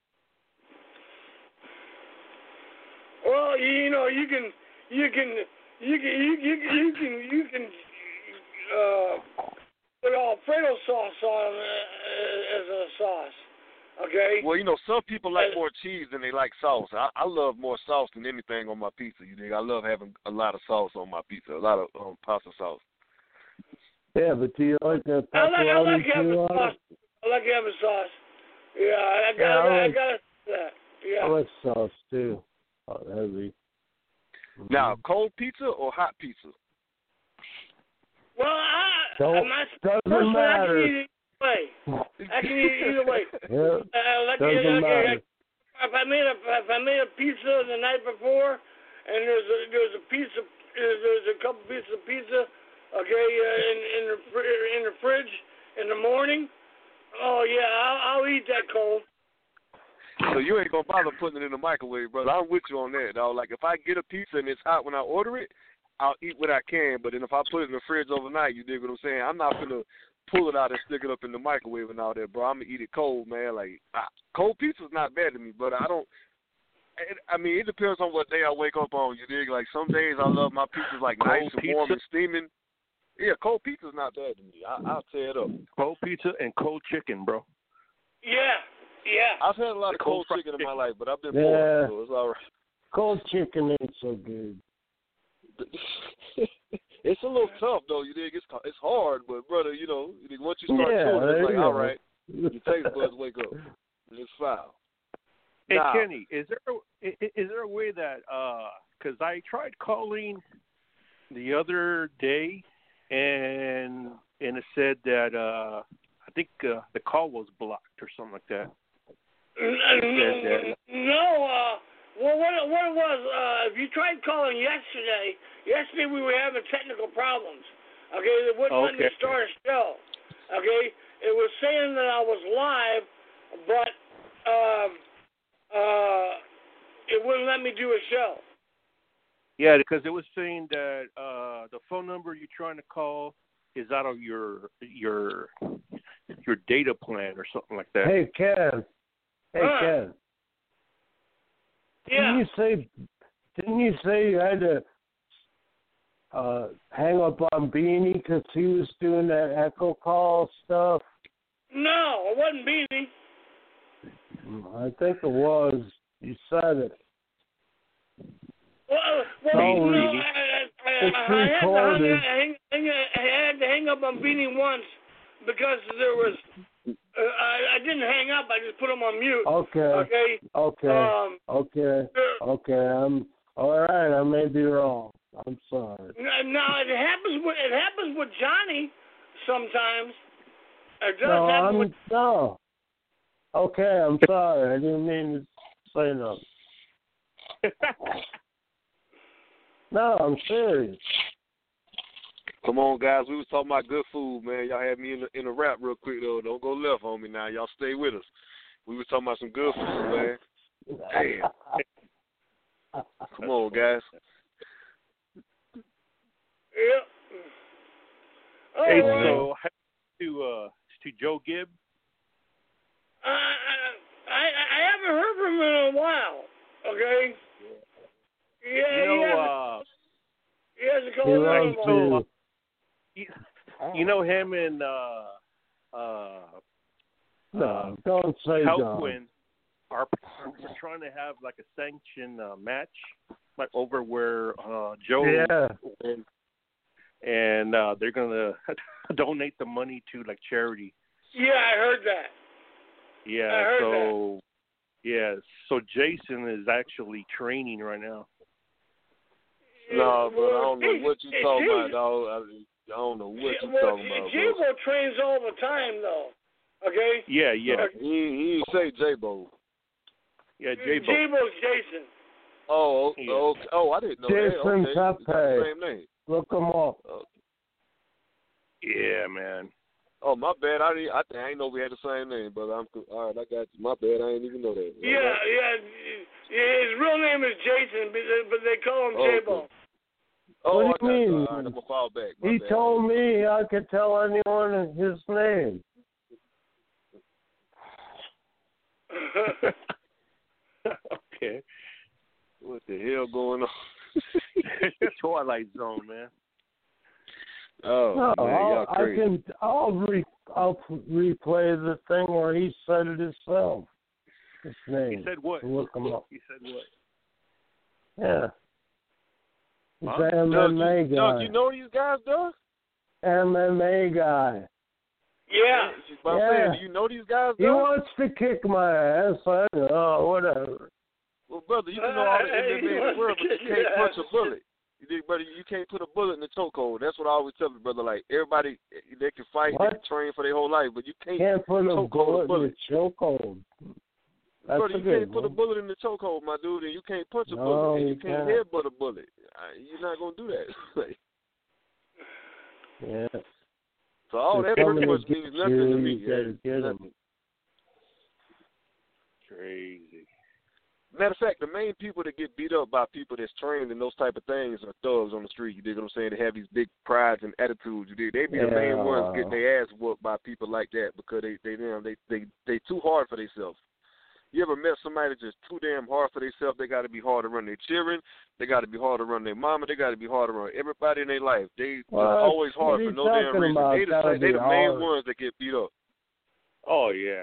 Speaker 2: Well, you know, you can, you can, you can, you, you, you can, you can uh, put Alfredo sauce on uh, as a sauce. Okay.
Speaker 4: Well, you know, some people like more cheese than they like sauce. I, I love more sauce than anything on my pizza. You think I love having a lot of sauce on my pizza, a lot of um, pasta sauce.
Speaker 5: Yeah, but do you like the
Speaker 2: I like, I
Speaker 5: pepperoni
Speaker 2: like having
Speaker 5: too?
Speaker 2: sauce. I like having sauce. Yeah, I got,
Speaker 5: Yeah, I
Speaker 2: I,
Speaker 5: like-
Speaker 2: got that. Yeah.
Speaker 5: I like sauce too. Oh, heavy.
Speaker 4: Now, cold pizza or hot pizza?
Speaker 2: Well, I,
Speaker 5: Don't-
Speaker 2: my,
Speaker 5: doesn't
Speaker 2: personally,
Speaker 5: matter.
Speaker 2: I can eat either way. I can eat either way.
Speaker 5: Yeah,
Speaker 2: Uh, like,
Speaker 5: doesn't
Speaker 2: like,
Speaker 5: matter.
Speaker 2: like, if I made a if I made a pizza the night before, and there's a there's a piece of there's a couple pieces of pizza, okay, uh, in in the fr- in the fridge in the morning. Oh yeah, I'll, I'll eat that cold.
Speaker 4: So you ain't gonna bother putting it in the microwave, brother. I'm with you on that, dog. Like if I get a pizza and it's hot when I order it, I'll eat what I can. But then if I put it in the fridge overnight, you dig what I'm saying? I'm not gonna pull it out and stick it up in the microwave and all that, bro. I'm gonna eat it cold, man. Like I, cold pizza's not bad to me, but I don't. It, I mean, it depends on what day I wake up on. You dig? Like some days I love my pizzas like
Speaker 7: Cold
Speaker 4: nice and warm
Speaker 7: pizza?
Speaker 4: and steaming. Yeah, cold pizza's not bad to me. I, I'll tear it up.
Speaker 7: Cold pizza and cold chicken, bro.
Speaker 2: Yeah, yeah.
Speaker 4: I've had a lot
Speaker 7: The
Speaker 4: of cold,
Speaker 7: cold fried
Speaker 4: chicken in my
Speaker 7: chicken.
Speaker 4: life, but I've been
Speaker 5: Yeah.
Speaker 4: bored, so it's all right.
Speaker 5: Cold chicken ain't so good.
Speaker 4: It's a little tough though. You dig? It's it's hard, but brother, you know, once you start
Speaker 5: Yeah,
Speaker 4: chewing,
Speaker 5: there
Speaker 4: it's like
Speaker 5: you
Speaker 4: all
Speaker 5: go.
Speaker 4: right, your taste buds wake up. It's foul.
Speaker 7: Hey
Speaker 4: Now-
Speaker 7: Kenny, is there a, i- i- is there a way that because I tried calling the other day and and it said that uh, I think uh, the call was blocked or something like that.
Speaker 2: N- No, uh, well, what it, what it was, uh, if you tried calling yesterday, yesterday we were having technical problems. Okay, they wouldn't let me
Speaker 7: Okay.
Speaker 2: start a show. Okay, it was saying that I was live, but um, uh, it wouldn't let me do a show.
Speaker 7: Yeah, because it was saying that uh, the phone number you're trying to call is out of your your your data plan or something like that.
Speaker 5: Hey Ken. Hey
Speaker 2: Huh.
Speaker 5: Ken.
Speaker 2: Yeah.
Speaker 5: Didn't you say? Didn't you say you had to uh, hang up on Beanie because he was doing that echo call stuff?
Speaker 2: No, it wasn't Beanie.
Speaker 5: I think it was. You said it.
Speaker 2: Well, uh, well
Speaker 5: No,
Speaker 2: you know,
Speaker 5: Beanie.
Speaker 2: I, I, I,
Speaker 5: It's
Speaker 2: I, had to
Speaker 5: recorded.
Speaker 2: hang, hang, hang, I had to hang up on Beanie once because there was. Uh, I, I didn't hang up. I just put him on mute.
Speaker 5: Okay.
Speaker 2: Okay.
Speaker 5: Okay.
Speaker 2: Um.
Speaker 5: Okay.
Speaker 2: uh,
Speaker 5: Okay. I'm all right. I may be wrong. I'm sorry.
Speaker 2: n- No, it happens. With, it happens with Johnny sometimes. It does
Speaker 5: No,
Speaker 2: happen
Speaker 5: I'm
Speaker 2: with.
Speaker 5: no. Okay. I'm sorry. I didn't mean to say nothing. No, I'm serious.
Speaker 4: Come on, guys. We was talking about good food, man. Y'all had me in the, in a rap real quick, though. Don't go left on me now. Y'all stay with us. We was talking about some good food, man. Damn. Come on, guys.
Speaker 2: Yeah. Oh,
Speaker 7: Hey,
Speaker 2: well,
Speaker 7: so to uh, to Joe Gibb.
Speaker 2: I, I I haven't heard from him in a while. Okay. Yeah.
Speaker 7: You
Speaker 2: he
Speaker 7: know,
Speaker 2: hasn't,
Speaker 7: uh,
Speaker 2: he hasn't
Speaker 5: He
Speaker 2: called in
Speaker 5: loves
Speaker 2: a while.
Speaker 5: you.
Speaker 7: you, you know him and uh, uh,
Speaker 5: No, don't say
Speaker 7: Cal
Speaker 5: John.
Speaker 7: Quinn are, are trying to have like a sanctioned uh, match, like over where uh, Joe
Speaker 5: Yeah.
Speaker 7: and, and uh, they're gonna donate the money to like charity.
Speaker 2: Yeah, I heard that.
Speaker 7: Yeah,
Speaker 2: I heard
Speaker 7: so yeah, so Jason is actually training right now.
Speaker 4: No, but I don't know
Speaker 2: Gee,
Speaker 4: what you
Speaker 2: gee,
Speaker 4: talking
Speaker 2: gee,
Speaker 4: about, dog. I, I don't know what you
Speaker 2: well,
Speaker 4: talking about, bro.
Speaker 2: J-Bo trains all the time, though. Okay?
Speaker 7: Yeah, yeah,
Speaker 4: He, he didn't say J-Bo.
Speaker 7: yeah, J-Bo.
Speaker 2: J-Bo's Jason.
Speaker 4: Oh,
Speaker 7: Yeah.
Speaker 4: oh, oh, I didn't know
Speaker 5: Jason
Speaker 4: that. Okay. It's the
Speaker 5: Pepe.
Speaker 4: same name.
Speaker 5: Look him up.
Speaker 4: Oh,
Speaker 7: Yeah, man.
Speaker 4: Oh, my bad. I didn't, I, I ain't know we had the same name, brother. I'm all right. I got you. My bad. I didn't even know that.
Speaker 2: Yeah,
Speaker 4: right.
Speaker 2: yeah, yeah. His real name is Jason, but they, but they call him
Speaker 4: Oh,
Speaker 2: J-Ball.
Speaker 4: Oh,
Speaker 5: What do you
Speaker 4: I got
Speaker 5: mean?
Speaker 4: You. All right, I'm gonna fall back. My
Speaker 5: He
Speaker 4: bad.
Speaker 5: told me I could tell anyone his name.
Speaker 7: Okay.
Speaker 4: What the hell going on?
Speaker 7: Twilight Zone, man.
Speaker 4: Oh,
Speaker 5: No,
Speaker 4: man, y'all
Speaker 5: I'll, I
Speaker 4: crazy.
Speaker 5: can. I'll re. I'll replay the thing where he said it himself. His name.
Speaker 7: He said what?
Speaker 5: Look him up.
Speaker 7: He said what?
Speaker 5: Yeah. He's
Speaker 7: Huh?
Speaker 5: an
Speaker 4: Doug,
Speaker 5: M M A
Speaker 4: you,
Speaker 5: guy.
Speaker 4: Doug, you know these guys, Doug?
Speaker 5: M M A guy.
Speaker 2: Yeah.
Speaker 4: But I'm
Speaker 5: Yeah.
Speaker 4: saying, do you know these guys,
Speaker 5: He
Speaker 4: Doug?
Speaker 5: wants to kick my ass. I know. Whatever.
Speaker 4: Well, brother, you can know all the
Speaker 2: Hey,
Speaker 4: M M A in the world, but you can't punch a bullet. You dig, brother? You can't put a bullet in the chokehold. That's what I always tell you, brother. Like, everybody, they can fight,
Speaker 5: What?
Speaker 4: they can train for their whole life, but you can't,
Speaker 5: Can't put a
Speaker 4: chokehold
Speaker 5: bullet
Speaker 4: a bullet.
Speaker 5: in the chokehold. That's
Speaker 4: Brother,
Speaker 5: a
Speaker 4: you
Speaker 5: good
Speaker 4: can't put a
Speaker 5: one.
Speaker 4: bullet in the chokehold, my dude, and you can't punch a
Speaker 5: No,
Speaker 4: bullet, and you,
Speaker 5: you
Speaker 4: can't
Speaker 5: can't.
Speaker 4: headbutt a bullet. Uh, You're not going to do that. Like,
Speaker 5: Yeah.
Speaker 4: so all
Speaker 5: If
Speaker 4: that pretty
Speaker 5: somebody
Speaker 4: much
Speaker 5: gets
Speaker 4: means nothing
Speaker 5: you,
Speaker 4: to me.
Speaker 5: you gotta
Speaker 4: Yeah,
Speaker 5: get
Speaker 4: nothing.
Speaker 5: him.
Speaker 7: Crazy.
Speaker 4: Matter of fact, the main people that get beat up by people that's trained in those type of things are thugs on the street. You dig what I'm saying? They have these big prides and attitudes. You dig? They be the main
Speaker 5: Yeah.
Speaker 4: ones getting their ass whooped by people like that because they they damn they they they too hard for themselves. You ever met somebody that's just too damn hard for themselves? They got to be hard to run their children. They got to be hard to run their mama. They got to be hard to run everybody in their life. They
Speaker 5: Well,
Speaker 4: just always
Speaker 5: what
Speaker 4: hard
Speaker 5: are
Speaker 4: for
Speaker 5: you
Speaker 4: no damn
Speaker 5: talking
Speaker 4: reason.
Speaker 5: about?
Speaker 4: They the,
Speaker 5: Gotta
Speaker 4: they
Speaker 5: be
Speaker 4: the main
Speaker 5: hard.
Speaker 4: ones that get beat up.
Speaker 7: Oh yeah.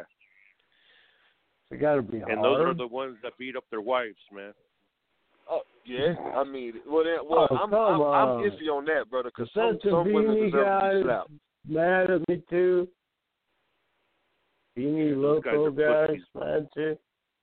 Speaker 5: They gotta be
Speaker 7: And
Speaker 5: hard.
Speaker 7: those are the ones that beat up their wives, man.
Speaker 4: Oh yeah, I mean, well, then, well,
Speaker 5: Oh,
Speaker 4: I'm,
Speaker 5: come
Speaker 4: I'm I'm
Speaker 5: on.
Speaker 4: iffy on that, brother, because
Speaker 5: Is
Speaker 4: some
Speaker 5: that the
Speaker 4: some women
Speaker 5: beanie
Speaker 4: deserve to
Speaker 5: guy
Speaker 4: be slapped.
Speaker 5: mad at me too? Beanie
Speaker 7: Those guys
Speaker 5: local
Speaker 7: are
Speaker 5: guys
Speaker 7: pussies.
Speaker 5: mad too?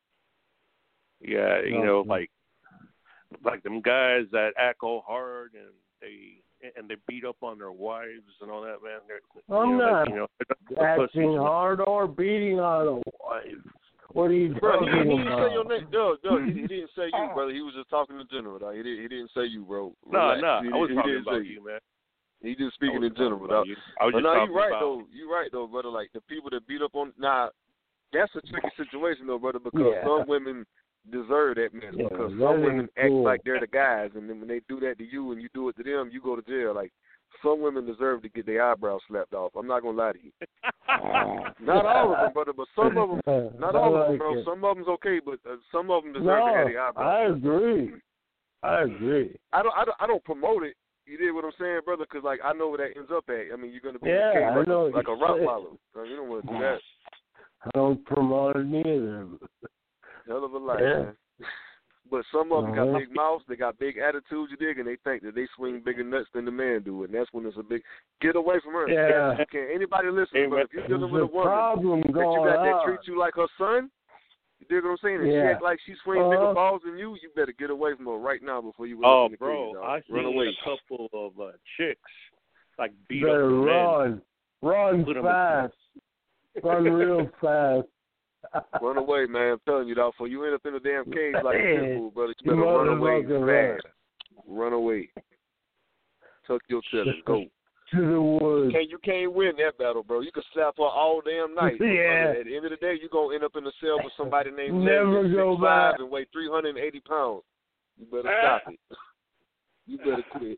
Speaker 7: Yeah, you
Speaker 5: No,
Speaker 7: know,
Speaker 5: no.
Speaker 7: like like them guys that act all hard and they and they beat up on their wives and all that, man. They're,
Speaker 5: I'm
Speaker 7: you know,
Speaker 5: not
Speaker 7: like, you know, they're
Speaker 5: acting
Speaker 7: pussies.
Speaker 5: hard or beating on a wife. What are you
Speaker 4: Bro, he, he
Speaker 5: talking
Speaker 4: didn't
Speaker 5: about?
Speaker 4: say your name, Doug. Doug, he, he didn't say you, brother. He was just talking in general, dog. He didn't he didn't say you, bro.
Speaker 7: No,
Speaker 4: Relax.
Speaker 7: no,
Speaker 4: he,
Speaker 7: I was
Speaker 4: he
Speaker 7: talking
Speaker 4: didn't
Speaker 7: about
Speaker 4: say
Speaker 7: you, man.
Speaker 4: He just
Speaker 7: I
Speaker 4: speaking in
Speaker 7: wasn't talking
Speaker 4: general,
Speaker 7: about
Speaker 4: dog.
Speaker 7: you. I was
Speaker 4: But
Speaker 7: just
Speaker 4: no,
Speaker 7: talking
Speaker 4: you right
Speaker 7: about.
Speaker 4: though. You right though, brother. Like the people that beat up on now, that's a tricky situation though, brother, because
Speaker 5: Yeah.
Speaker 4: some women deserve that mess
Speaker 5: Yeah,
Speaker 4: because
Speaker 5: that
Speaker 4: some
Speaker 5: ain't
Speaker 4: women act
Speaker 5: cool.
Speaker 4: like they're the guys, and then when they do that to you and you do it to them, you go to jail. Like some women deserve to get their eyebrows slapped off. I'm not gonna lie to you. Not all of them, brother, but some of them. Not
Speaker 5: I
Speaker 4: all of
Speaker 5: like
Speaker 4: them, bro.
Speaker 5: it.
Speaker 4: Some of them's okay, but uh, some of them deserve
Speaker 5: No,
Speaker 4: to have their eyebrows.
Speaker 5: I agree. I agree.
Speaker 4: I don't, I don't, I don't promote it. You did what I'm saying, brother? Because like I know where that ends up at. I mean, you're gonna be
Speaker 5: Yeah,
Speaker 4: in the cage
Speaker 5: I
Speaker 4: like,
Speaker 5: know
Speaker 4: a,
Speaker 5: what
Speaker 4: like a
Speaker 5: you're saying.
Speaker 4: Rottweiler. So you don't want to do that.
Speaker 5: I don't promote it either.
Speaker 4: Hell of a life,
Speaker 5: Yeah.
Speaker 4: man. But some of them got
Speaker 5: Uh-huh.
Speaker 4: big mouths, they got big attitudes, you dig, and they think that they swing bigger nuts than the man do, and that's when it's a big get away from her.
Speaker 5: Yeah.
Speaker 4: You can't anybody listen,
Speaker 7: Hey,
Speaker 4: but if you're dealing with
Speaker 5: There's
Speaker 4: a
Speaker 5: a
Speaker 4: woman
Speaker 5: problem
Speaker 4: that you
Speaker 5: going
Speaker 4: got that
Speaker 5: on.
Speaker 4: treats you like her son, you dig what I'm saying? And she
Speaker 5: Yeah.
Speaker 4: act like she swing
Speaker 5: Uh-huh.
Speaker 4: bigger balls than you, you better get away from her right now before you end
Speaker 7: Oh,
Speaker 4: up in the
Speaker 7: bro,
Speaker 4: cage, dog.
Speaker 7: I
Speaker 4: Run
Speaker 7: seen
Speaker 4: away.
Speaker 7: a couple of uh, chicks like beat
Speaker 5: Better
Speaker 7: up the men.
Speaker 5: run. Run
Speaker 7: Put 'em-
Speaker 5: fast. Run real fast.
Speaker 4: Run away, man. I'm telling you, dog. Before you end up in a damn cage like a pit bull, brother, you
Speaker 5: You
Speaker 4: better run away
Speaker 5: motherfucker
Speaker 4: fast. Run away. Tuck your tail and go.
Speaker 5: To the woods.
Speaker 4: Can't, you can't win that battle, bro. You can slap her all damn night.
Speaker 5: Yeah.
Speaker 4: But at the end of the day, you're going to end up in a cell with somebody named
Speaker 5: Never
Speaker 4: Larry,
Speaker 5: go
Speaker 4: six five
Speaker 5: back.
Speaker 4: and weigh three hundred eighty pounds. You better
Speaker 2: Ah.
Speaker 4: stop it. You better quit.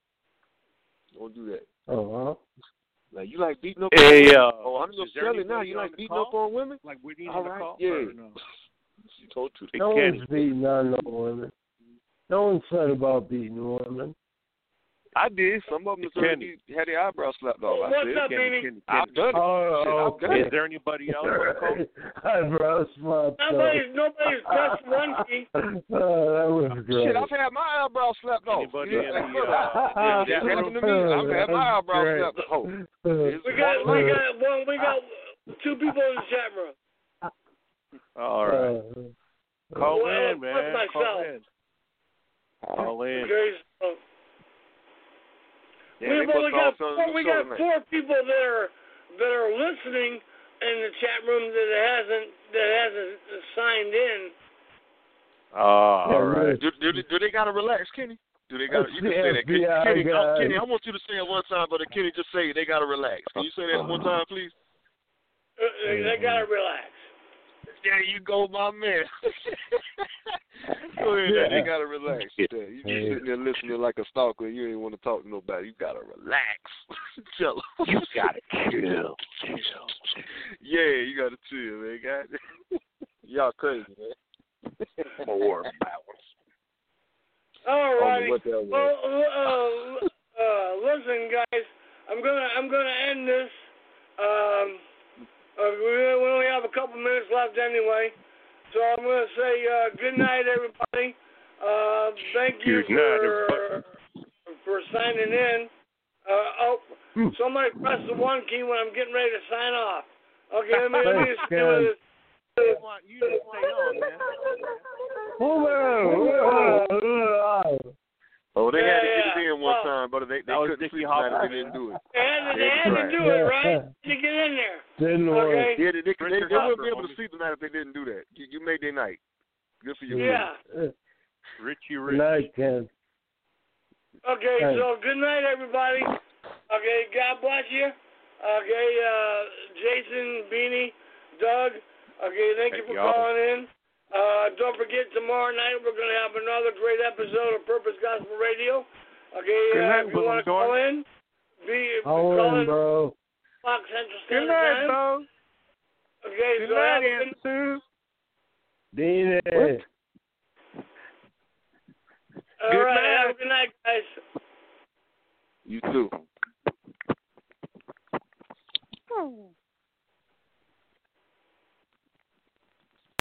Speaker 4: Don't do that.
Speaker 5: Uh-huh.
Speaker 4: Like, you like beating up
Speaker 7: Hey,
Speaker 4: on women?
Speaker 7: uh,
Speaker 4: Oh, I'm just
Speaker 7: is there
Speaker 4: telling you now.
Speaker 7: anybody
Speaker 4: You
Speaker 7: on
Speaker 4: like
Speaker 7: the
Speaker 4: beating
Speaker 7: call?
Speaker 4: up on women?
Speaker 7: Like we need
Speaker 4: All
Speaker 7: to
Speaker 4: right,
Speaker 7: call?
Speaker 4: yeah.
Speaker 7: Or no?
Speaker 4: She told you.
Speaker 7: Hey,
Speaker 5: No
Speaker 7: Kenny.
Speaker 5: one's beating on no women. No one said about beating women.
Speaker 4: I did. Some of them deserve to
Speaker 7: Kenny.
Speaker 4: be, had their eyebrows slapped off. I
Speaker 2: What's
Speaker 4: said.
Speaker 2: up,
Speaker 7: Kenny,
Speaker 2: Beanie?
Speaker 7: Kenny,
Speaker 4: I've
Speaker 7: Kenny.
Speaker 4: done it.
Speaker 5: Oh,
Speaker 4: Shit, I've done
Speaker 5: okay.
Speaker 7: Is there anybody else on the call?
Speaker 5: Eyebrows slapped up.
Speaker 2: Nobody's, nobody's pressed one key.
Speaker 5: Oh, that was great.
Speaker 4: Shit, I've had my eyebrows slapped off.
Speaker 7: Anybody
Speaker 4: You
Speaker 7: in
Speaker 4: didn't
Speaker 7: the,
Speaker 4: ask
Speaker 7: uh,
Speaker 4: brother.
Speaker 7: in the
Speaker 4: It
Speaker 7: chat
Speaker 4: happened to
Speaker 7: room?
Speaker 4: me. I've had my
Speaker 5: That's
Speaker 4: eyebrows
Speaker 5: great.
Speaker 4: slapped off. It's
Speaker 2: We got,
Speaker 4: one
Speaker 2: we
Speaker 4: way.
Speaker 2: got, well, we got two people in the chat room.
Speaker 7: All right.
Speaker 5: Uh,
Speaker 7: Call
Speaker 2: Well,
Speaker 7: in, man.
Speaker 2: plus
Speaker 7: Call
Speaker 2: myself.
Speaker 7: in. Call in.
Speaker 2: Okay, so
Speaker 4: Yeah,
Speaker 2: we,
Speaker 4: they
Speaker 2: well,
Speaker 4: must
Speaker 2: we got
Speaker 4: all
Speaker 2: four,
Speaker 4: sound
Speaker 2: we
Speaker 4: so
Speaker 2: got
Speaker 4: tonight.
Speaker 2: four people that are that are listening in the chat room that hasn't that hasn't signed in.
Speaker 7: Oh, all
Speaker 5: Yeah,
Speaker 7: right.
Speaker 4: Do, do, do they gotta relax, Kenny? Do they got? You can say that, Kenny. Kenny, I, Kenny, I want you to say it one time, but Kenny, just say they gotta relax. Can you say that one time, please?
Speaker 2: Uh, they gotta relax.
Speaker 4: There you go, my man. Go ahead, yeah. They gotta relax. You just sitting there listening like a stalker, and you ain't want to talk to nobody. You gotta relax. Chill.
Speaker 7: You gotta chill. Chill.
Speaker 4: Yeah, you gotta chill, man. God. Y'all crazy, man.
Speaker 7: More balance.
Speaker 2: All righty. Well, uh, uh, listen, guys. I'm gonna I'm gonna end this. Um, uh, we only have a couple minutes left anyway, so I'm gonna say uh, good night, everybody. Uh, thank you
Speaker 7: good
Speaker 2: for
Speaker 7: night,
Speaker 2: for signing in. Uh, oh, hmm. Somebody press the one key when I'm getting ready to sign off. Okay, let me let me just do this.
Speaker 7: You just stay on, man.
Speaker 4: Oh, they
Speaker 2: yeah,
Speaker 4: had to
Speaker 2: yeah.
Speaker 4: get it in one
Speaker 2: well,
Speaker 4: time, but they, they couldn't
Speaker 7: Dickie
Speaker 4: sleep tonight if they didn't do it.
Speaker 2: They had to, they had to do it, right? To get in there.
Speaker 5: Didn't
Speaker 2: okay.
Speaker 5: work.
Speaker 4: Yeah, they, they, they, they wouldn't be able to sleep tonight if they didn't do that. You, you made their night. Good for you.
Speaker 2: Yeah.
Speaker 7: Richie Rich.
Speaker 5: Good night, Ken.
Speaker 2: Okay,
Speaker 5: Thanks.
Speaker 2: so good night, everybody. Okay, God bless you. Okay, uh, Jason, Beanie, Doug. Okay, thank you for calling in. Uh, don't forget, tomorrow night we're going to have another great episode of Purpose Gospel Radio. Okay, uh, if you want to call in, be
Speaker 5: call
Speaker 2: call
Speaker 5: in,
Speaker 2: in,
Speaker 5: bro.
Speaker 2: Fox Central
Speaker 7: Good
Speaker 2: Standard
Speaker 7: night,
Speaker 2: Time.
Speaker 7: bro.
Speaker 2: Okay,
Speaker 7: good
Speaker 2: so
Speaker 7: night,
Speaker 2: have a good
Speaker 7: Sue.
Speaker 5: Dina.
Speaker 2: All
Speaker 7: good
Speaker 2: right,
Speaker 7: night.
Speaker 2: have a good night, guys.
Speaker 4: You too.
Speaker 7: Oh.